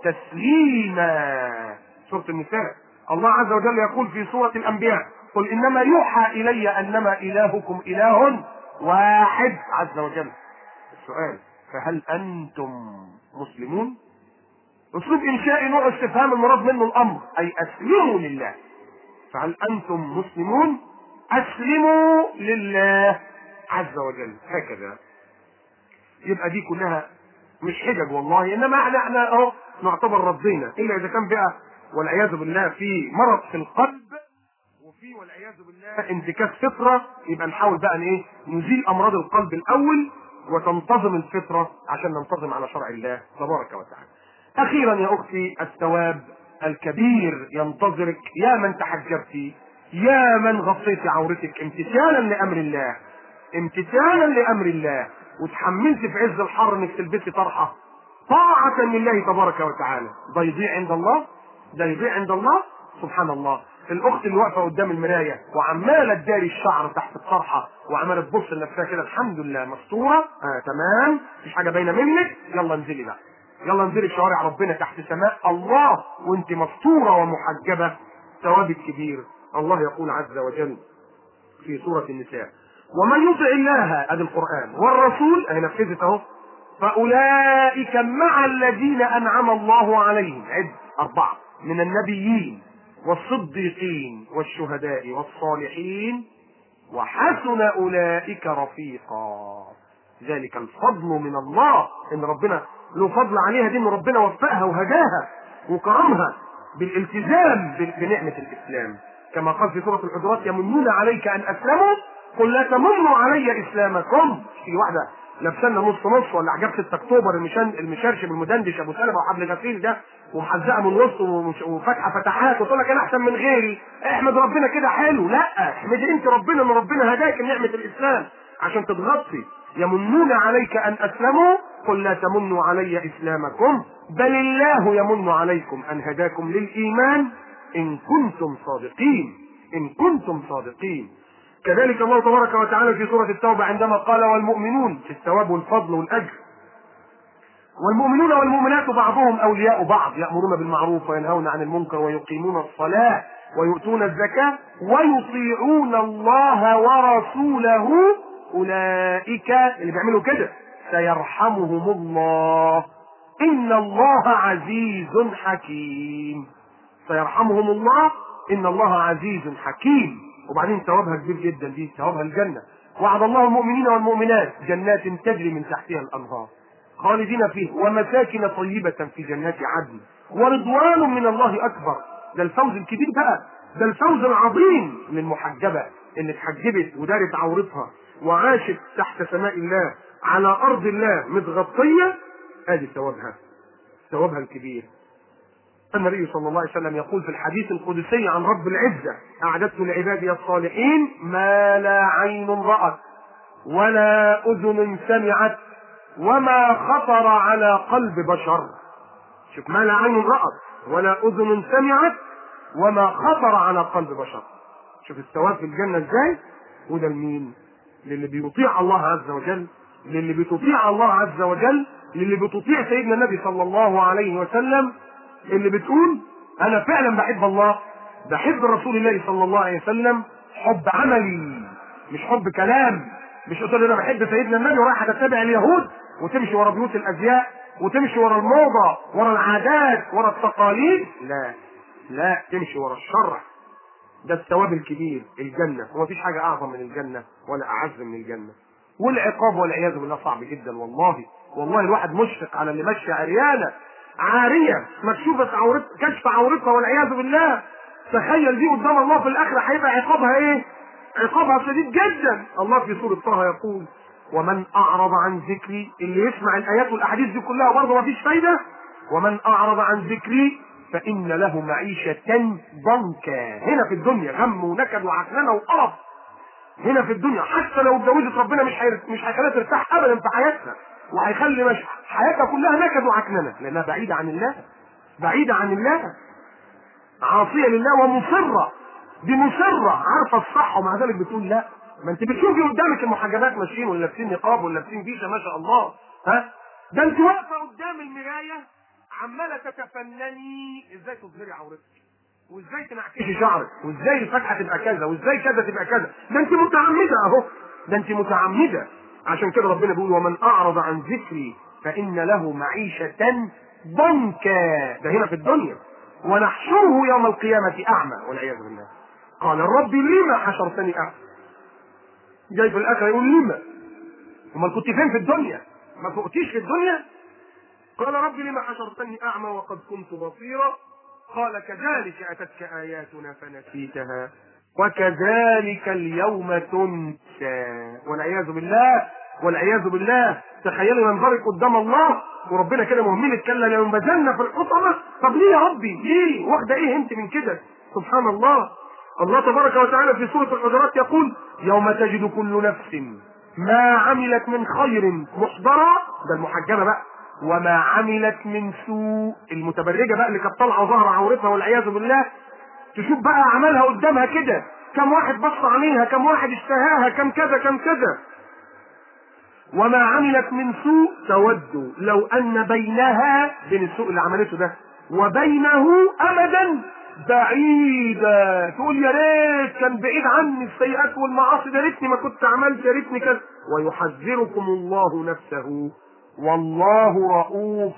تسليما. سورة النساء. الله عز وجل يقول في سورة الانبياء قل انما يوحى الي انما الهكم اله واحد عز وجل. السؤال فهل انتم مسلمون؟ اسلوب انشائي نوع استفهام المراد منه الامر، اي اسلموا لله. فهل انتم مسلمون؟ اسلموا لله عز وجل. هكذا يبقى دي كلها مش حجج والله، انما احنا احنا اهو نعتبر رضينا، الا اذا كان بقى والعياذ بالله في مرض في القلب وفي والعياذ بالله انتكاس فطره، يبقى نحاول بقى ايه نزيل امراض القلب الاول وتنتظم الفطره عشان ننتظم على شرع الله تبارك وتعالى. اخيرا يا اختي الثواب الكبير ينتظرك يا من تحجبتي، يا من غطيتي عورتك امتثالا لامر الله، امتثالا لامر الله، وتحملت في عز الحر انك تلبسي طرحه طاعه لله تبارك وتعالى. ده يضيع عند الله؟ ده يضيع عند الله؟ سبحان الله. الاخت اللي واقفه قدام المرايه وعماله تداري الشعر تحت الطرحه وعماله تبص لنفسها كده، الحمد لله مستوره، اه تمام، مفيش حاجه باينه منك، يلا انزلي بقى، يلا انزلي في شوارع ربنا تحت سماء الله وانت مستوره ومحجبه، ثوابك كبير. الله يقول عز وجل في سوره النساء: ومن يطع الله، ادي القران، والرسول، اهي نفذت اهو، فاولئك مع الذين انعم الله عليهم، عد اربعه، من النبيين والصديقين والشهداء والصالحين وحسن اولئك رفيقا. ذلك الفضل من الله، ان ربنا له فضل عليها دي، ان ربنا وفقها وهداها وكرمها بالالتزام بنعمه الاسلام، كما قال في سوره الحجرات: يمنون عليك ان اسلموا قل لا تمنوا علي اسلامكم. في واحده لابسنا نص نص ولا حجاب ستة اكتوبر المشان المشرشب المدندش ابو سلمه وحبل غسيل ده ومحزقه من وسط وفاتحه فتحات وتقول لك انا احسن من غيري، احمد ربنا كده حلو. لا، احمدي انت ربنا ان ربنا هداك نعمه الاسلام عشان تتغطي. يمنون عليك ان اسلموا قل لا تمنوا علي اسلامكم بل الله يمن عليكم ان هداكم للايمان ان كنتم صادقين، ان كنتم صادقين. كذلك الله تبارك وتعالى في سورة التوبة عندما قال: والمؤمنون، في الثواب والفضل والأجر، والمؤمنون والمؤمنات بعضهم أولياء بعض، يأمرون بالمعروف وينهون عن المنكر ويقيمون الصلاة ويؤتون الزكاة ويطيعون الله ورسوله أولئك اللي بيعملوا كده سيرحمهم الله إن الله عزيز حكيم. سيرحمهم الله إن الله عزيز حكيم. وبعدين ثوابها كبير جدا، دي ثوابها الجنة. وعد الله المؤمنين والمؤمنات جنات تجري من تحتها الأنهار خالدين فيه ومساكن طيبة في جنات عدن ورضوان من الله أكبر. ده الفوز الكبير بقى، ده الفوز العظيم للمحجبة اللي اتحجبت ودارت عورتها وعاشت تحت سماء الله على أرض الله متغطية. ادي ثوابها، ثوابها الكبير. النبي صلى الله عليه وسلم يقول في الحديث القدسي عن رب العزة: أعددت لعبادي الصالحين ما لا عين رأت ولا أذن سمعت وما خطر على قلب بشر. شوف، ما لا عين رأت ولا أذن سمعت وما خطر على قلب بشر. شوف الثواب في الجنة ازاي. وده لمين؟ للي بيطيع الله عز وجل، للي بتطيع الله عز وجل، للي بتطيع سيدنا النبي صلى الله عليه وسلم، اللي بتقول انا فعلا بحب الله، بحب رسول الله صلى الله عليه وسلم حب عملي مش حب كلام. مش قلت انا بحب سيدنا النبي ورايح تتبع اليهود وتمشي ورا بيوت الازياء وتمشي ورا الموضه ورا العادات ورا التقاليد. لا لا، تمشي ورا الشرع. ده الثواب الكبير، الجنه. ومفيش حاجه اعظم من الجنه ولا اعز من الجنه. والعقاب والعياذ بالله صعب جدا. والله والله الواحد مشفق على اللي ماشيه عريانه عاريه مكشوفه عورتها، كشف عورتها والعياذ بالله. تخيل دي قدام الله في الاخره هيبقى عقابها ايه؟ عقابها شديد جدا. الله في سوره طه يقول: ومن اعرض عن ذكري، اللي يسمع الايات والاحاديث دي كلها برضه مفيش فايده، ومن اعرض عن ذكري فان له معيشه ضنكا. هنا في الدنيا غم ونكد وعكننه وقرف هنا في الدنيا. حتى لو اتجوزت ربنا مش حير... مش هيخليها ترتاح ابدا في حياتها، وهيخلي مش... حياتها كلها نكد وعكننه لانها بعيده عن الله، بعيده عن الله، عاصيه لله ومصره. دي مصره عارفه الصح ومع ذلك بتقول لا. ما انت بتشوفي قدامك المحجبات ماشيين ولا لابسين نقاب ولا لابسين بيشه ما شاء الله، ها؟ ده انت واقفه قدام المرايه عماله تتفنني ازاي تظهري عورتك وازاي تنعكسي شعرك وازاي الفتحه تبقى كذا وازاي كذا تبقى كذا. ده انت متعمده اهو، ده انت متعمده. عشان كده ربنا بيقول: ومن اعرض عن ذكري فان له معيشه ضنكا. ده هنا في الدنيا. ونحشره يوم القيامه اعمى والعياذ بالله. قال: ربي لما حشرتني اعمى؟ جاي في الاخره يقول لما؟ امال كنت فين في الدنيا؟ ما فوقتيش في الدنيا؟ قال: ربي لما حشرتني اعمى وقد كنت بصيرا؟ قال: كذلك اتتك اياتنا فنسيتها وكذلك اليوم تنسى. والعياذ بالله، والعياذ بالله. تخيلوا ينظرك قدام الله وربنا كده مهملك كلا لينبذن في الحطمه. طب ليه يا ربي؟ ليه؟ واخده ايه انت من كده؟ سبحان الله. الله تبارك وتعالى في سوره الحجرات يقول: يوم تجد كل نفس ما عملت من خير محضرا، ده المحجبه بقى، وما عملت من سوء، المتبرجه بقى اللي كانت طالعه ظهر عورتها والعياذ بالله، تشوف بقى عملها قدامها كده، كم واحد بص عليها، كم واحد اشتهاها، كم كذا كم كذا. وما عملت من سوء تود لو ان بينها، بين السوء اللي عملته ده وبينه امدا بعيدا، تقول يا ريت كان بعيد عني السيئات والمعاصي، يا ريتني ما كنت عملت، يا ريتني كذا. ويحذركم الله نفسه والله رؤوف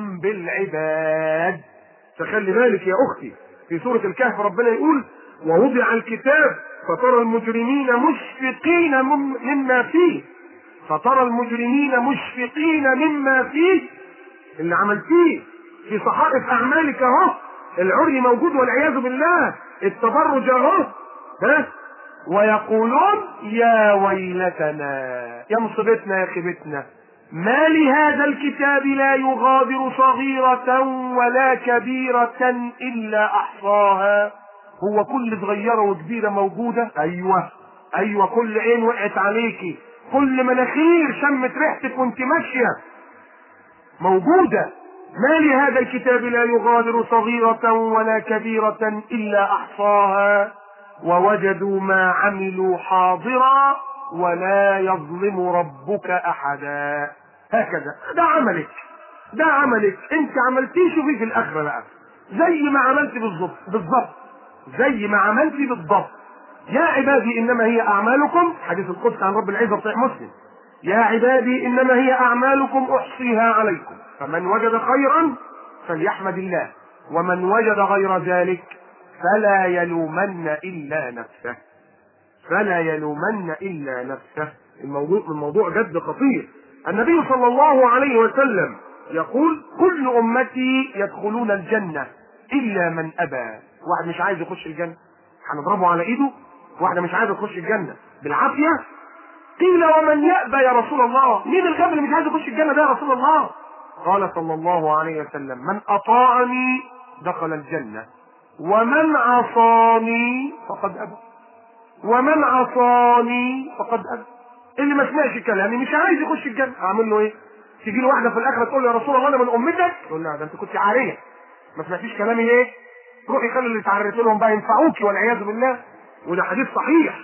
بالعباد. فخلي بالك يا اختي، في سورة الكهف ربنا يقول ووضع الكتاب فترى المجرمين مشفقين مما فيه، فترى المجرمين مشفقين مما فيه، اللي عملتيه في صحائف اعمالك اهو، العري موجود والعياذ بالله، التبرج اهو، ها، ويقولون يا ويلتنا، يا مصيبتنا يا خيبتنا، ما لهذا الكتاب لا يغادر صغيرة ولا كبيرة إلا أحصاها. هو كل صغيرة وكبيرة موجودة؟ أيوة أيوة، كل عين وقعت عليكي، كل مناخير شمت ريحتك وانت ماشية موجودة. ما لهذا الكتاب لا يغادر صغيرة ولا كبيرة إلا أحصاها ووجدوا ما عملوا حاضرا ولا يظلم ربك أحدا. هكذا، ده عملك، ده عملك انت عملتيه، شوفي في الآخرة بقى زي ما عملت بالضبط، بالضبط زي ما عملت بالضبط. يا عبادي إنما هي أعمالكم، حديث القدس عن رب العزة صحيح مسلم، يا عبادي إنما هي أعمالكم أحصيها عليكم فمن وجد خيرا فليحمد الله ومن وجد غير ذلك فلا يلومن إلا نفسه، فلا يلومن إلا نفسه. الموضوع الموضوع جد خطير. النبي صلى الله عليه وسلم يقول كل أمتي يدخلون الجنة إلا من أبى. واحد مش عايز يخش الجنة هنضربه على إيده؟ واحدة مش عايزة تخش الجنة بالعافية؟ قيل ومن يأبى يا رسول الله؟ مين الغبي اللي مش عايز يخش الجنة ده يا رسول الله؟ قال صلى الله عليه وسلم من أطاعني دخل الجنة ومن عصاني فقد أبى، ومن عصاني فقد أبى. اللي ما سمعش كلامي مش عايز يخش الجنة، أعمل له إيه؟ تيجي له واحدة في الآخرة تقول له يا رسول الله أنا من أمتك، تقول لها ده أنت كنت عارية ما سمعتيش كلامي ليه؟ روحي خلي اللي تعريت لهم بقى ينفعوكي والعياذ بالله. وده حديث صحيح.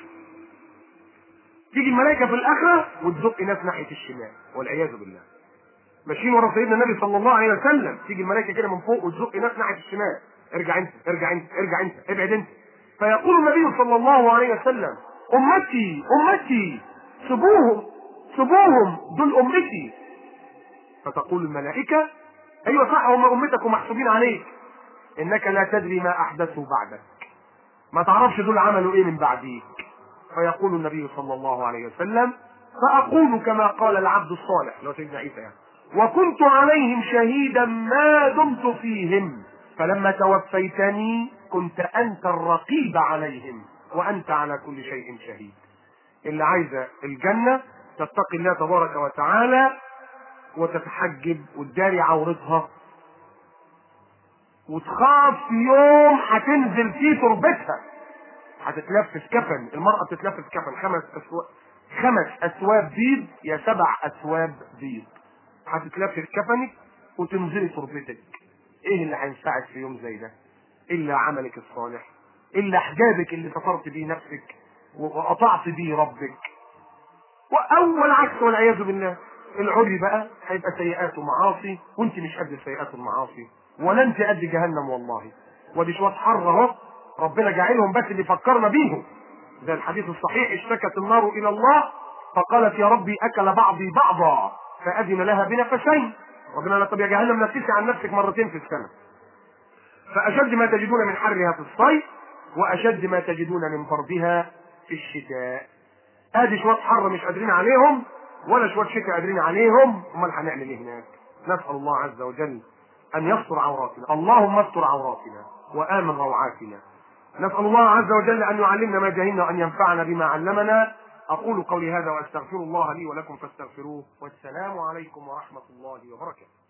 تيجي الملائكة في الآخرة وتزق ناس ناحية الشمال والعياذ بالله، ماشيين ورا سيدنا النبي صلى الله عليه وسلم، تيجي الملائكة كده من فوق وتزق ناس ناحية الشمال، ارجع انت ارجع انت ارجع انت ابعد انت. فيقول النبي صلى الله عليه وسلم امتي امتي سبوهم سبوهم دول امتي. فتقول الملائكة ايوه صح هم امتك ومحسوبين عليك، انك لا تدري ما احدثوا بعدك، ما تعرفش دول عملوا ايه من بعديك. فيقول النبي صلى الله عليه وسلم فاقول كما قال العبد الصالح لو سيدنا عيسى يعني وكنت عليهم شهيدا ما دمت فيهم فلما توفيتني كنت انت الرقيب عليهم وانت على كل شيء شهيد. اللي عايزه الجنه تتقي الله تبارك وتعالى وتتحجب وتداري عورتها وتخاف في يوم هتنزل فيه تربتها، هتتلفف كفن، المرأة بتتلفف كفن خمس أسواب، خمس أسواب بيض يا سبع أسواب بيض، هتتلفف كفنك وتنزلي تربتك. ايه اللي هينفعك في يوم زي ده؟ الا عملك الصالح، الا حجابك اللي سترت بيه نفسك وقطعت بيه ربك. واول عكس والعياذ بالله العري بقى هيبقى سيئات ومعاصي، وانت مش قد سيئات المعاصي ولا انت قد جهنم والله. ودي شويه حر اهو ربنا جاعلهم بس اللي فكرنا بيهم. ده الحديث الصحيح اشتكت النار الى الله فقالت يا ربي اكل بعضي بعضا فاذن لها بنفسين. ربنا قال طب يا جهنم نفسي عن نفسك مرتين في السنه، فاشد ما تجدون من حرها في الصيف واشد ما تجدون من بردها في الشتاء. ادي شويه حر مش قادرين عليهم ولا شويه شتاء قادرين عليهم، امال هنعمل ايه هناك؟ نسال الله عز وجل ان يستر عوراتنا، اللهم استر عوراتنا وامن روعاتنا. نسال الله عز وجل ان يعلمنا ما جهلنا وان ينفعنا بما علمنا. اقول قولي هذا واستغفر الله لي ولكم فاستغفروه، والسلام عليكم ورحمه الله وبركاته.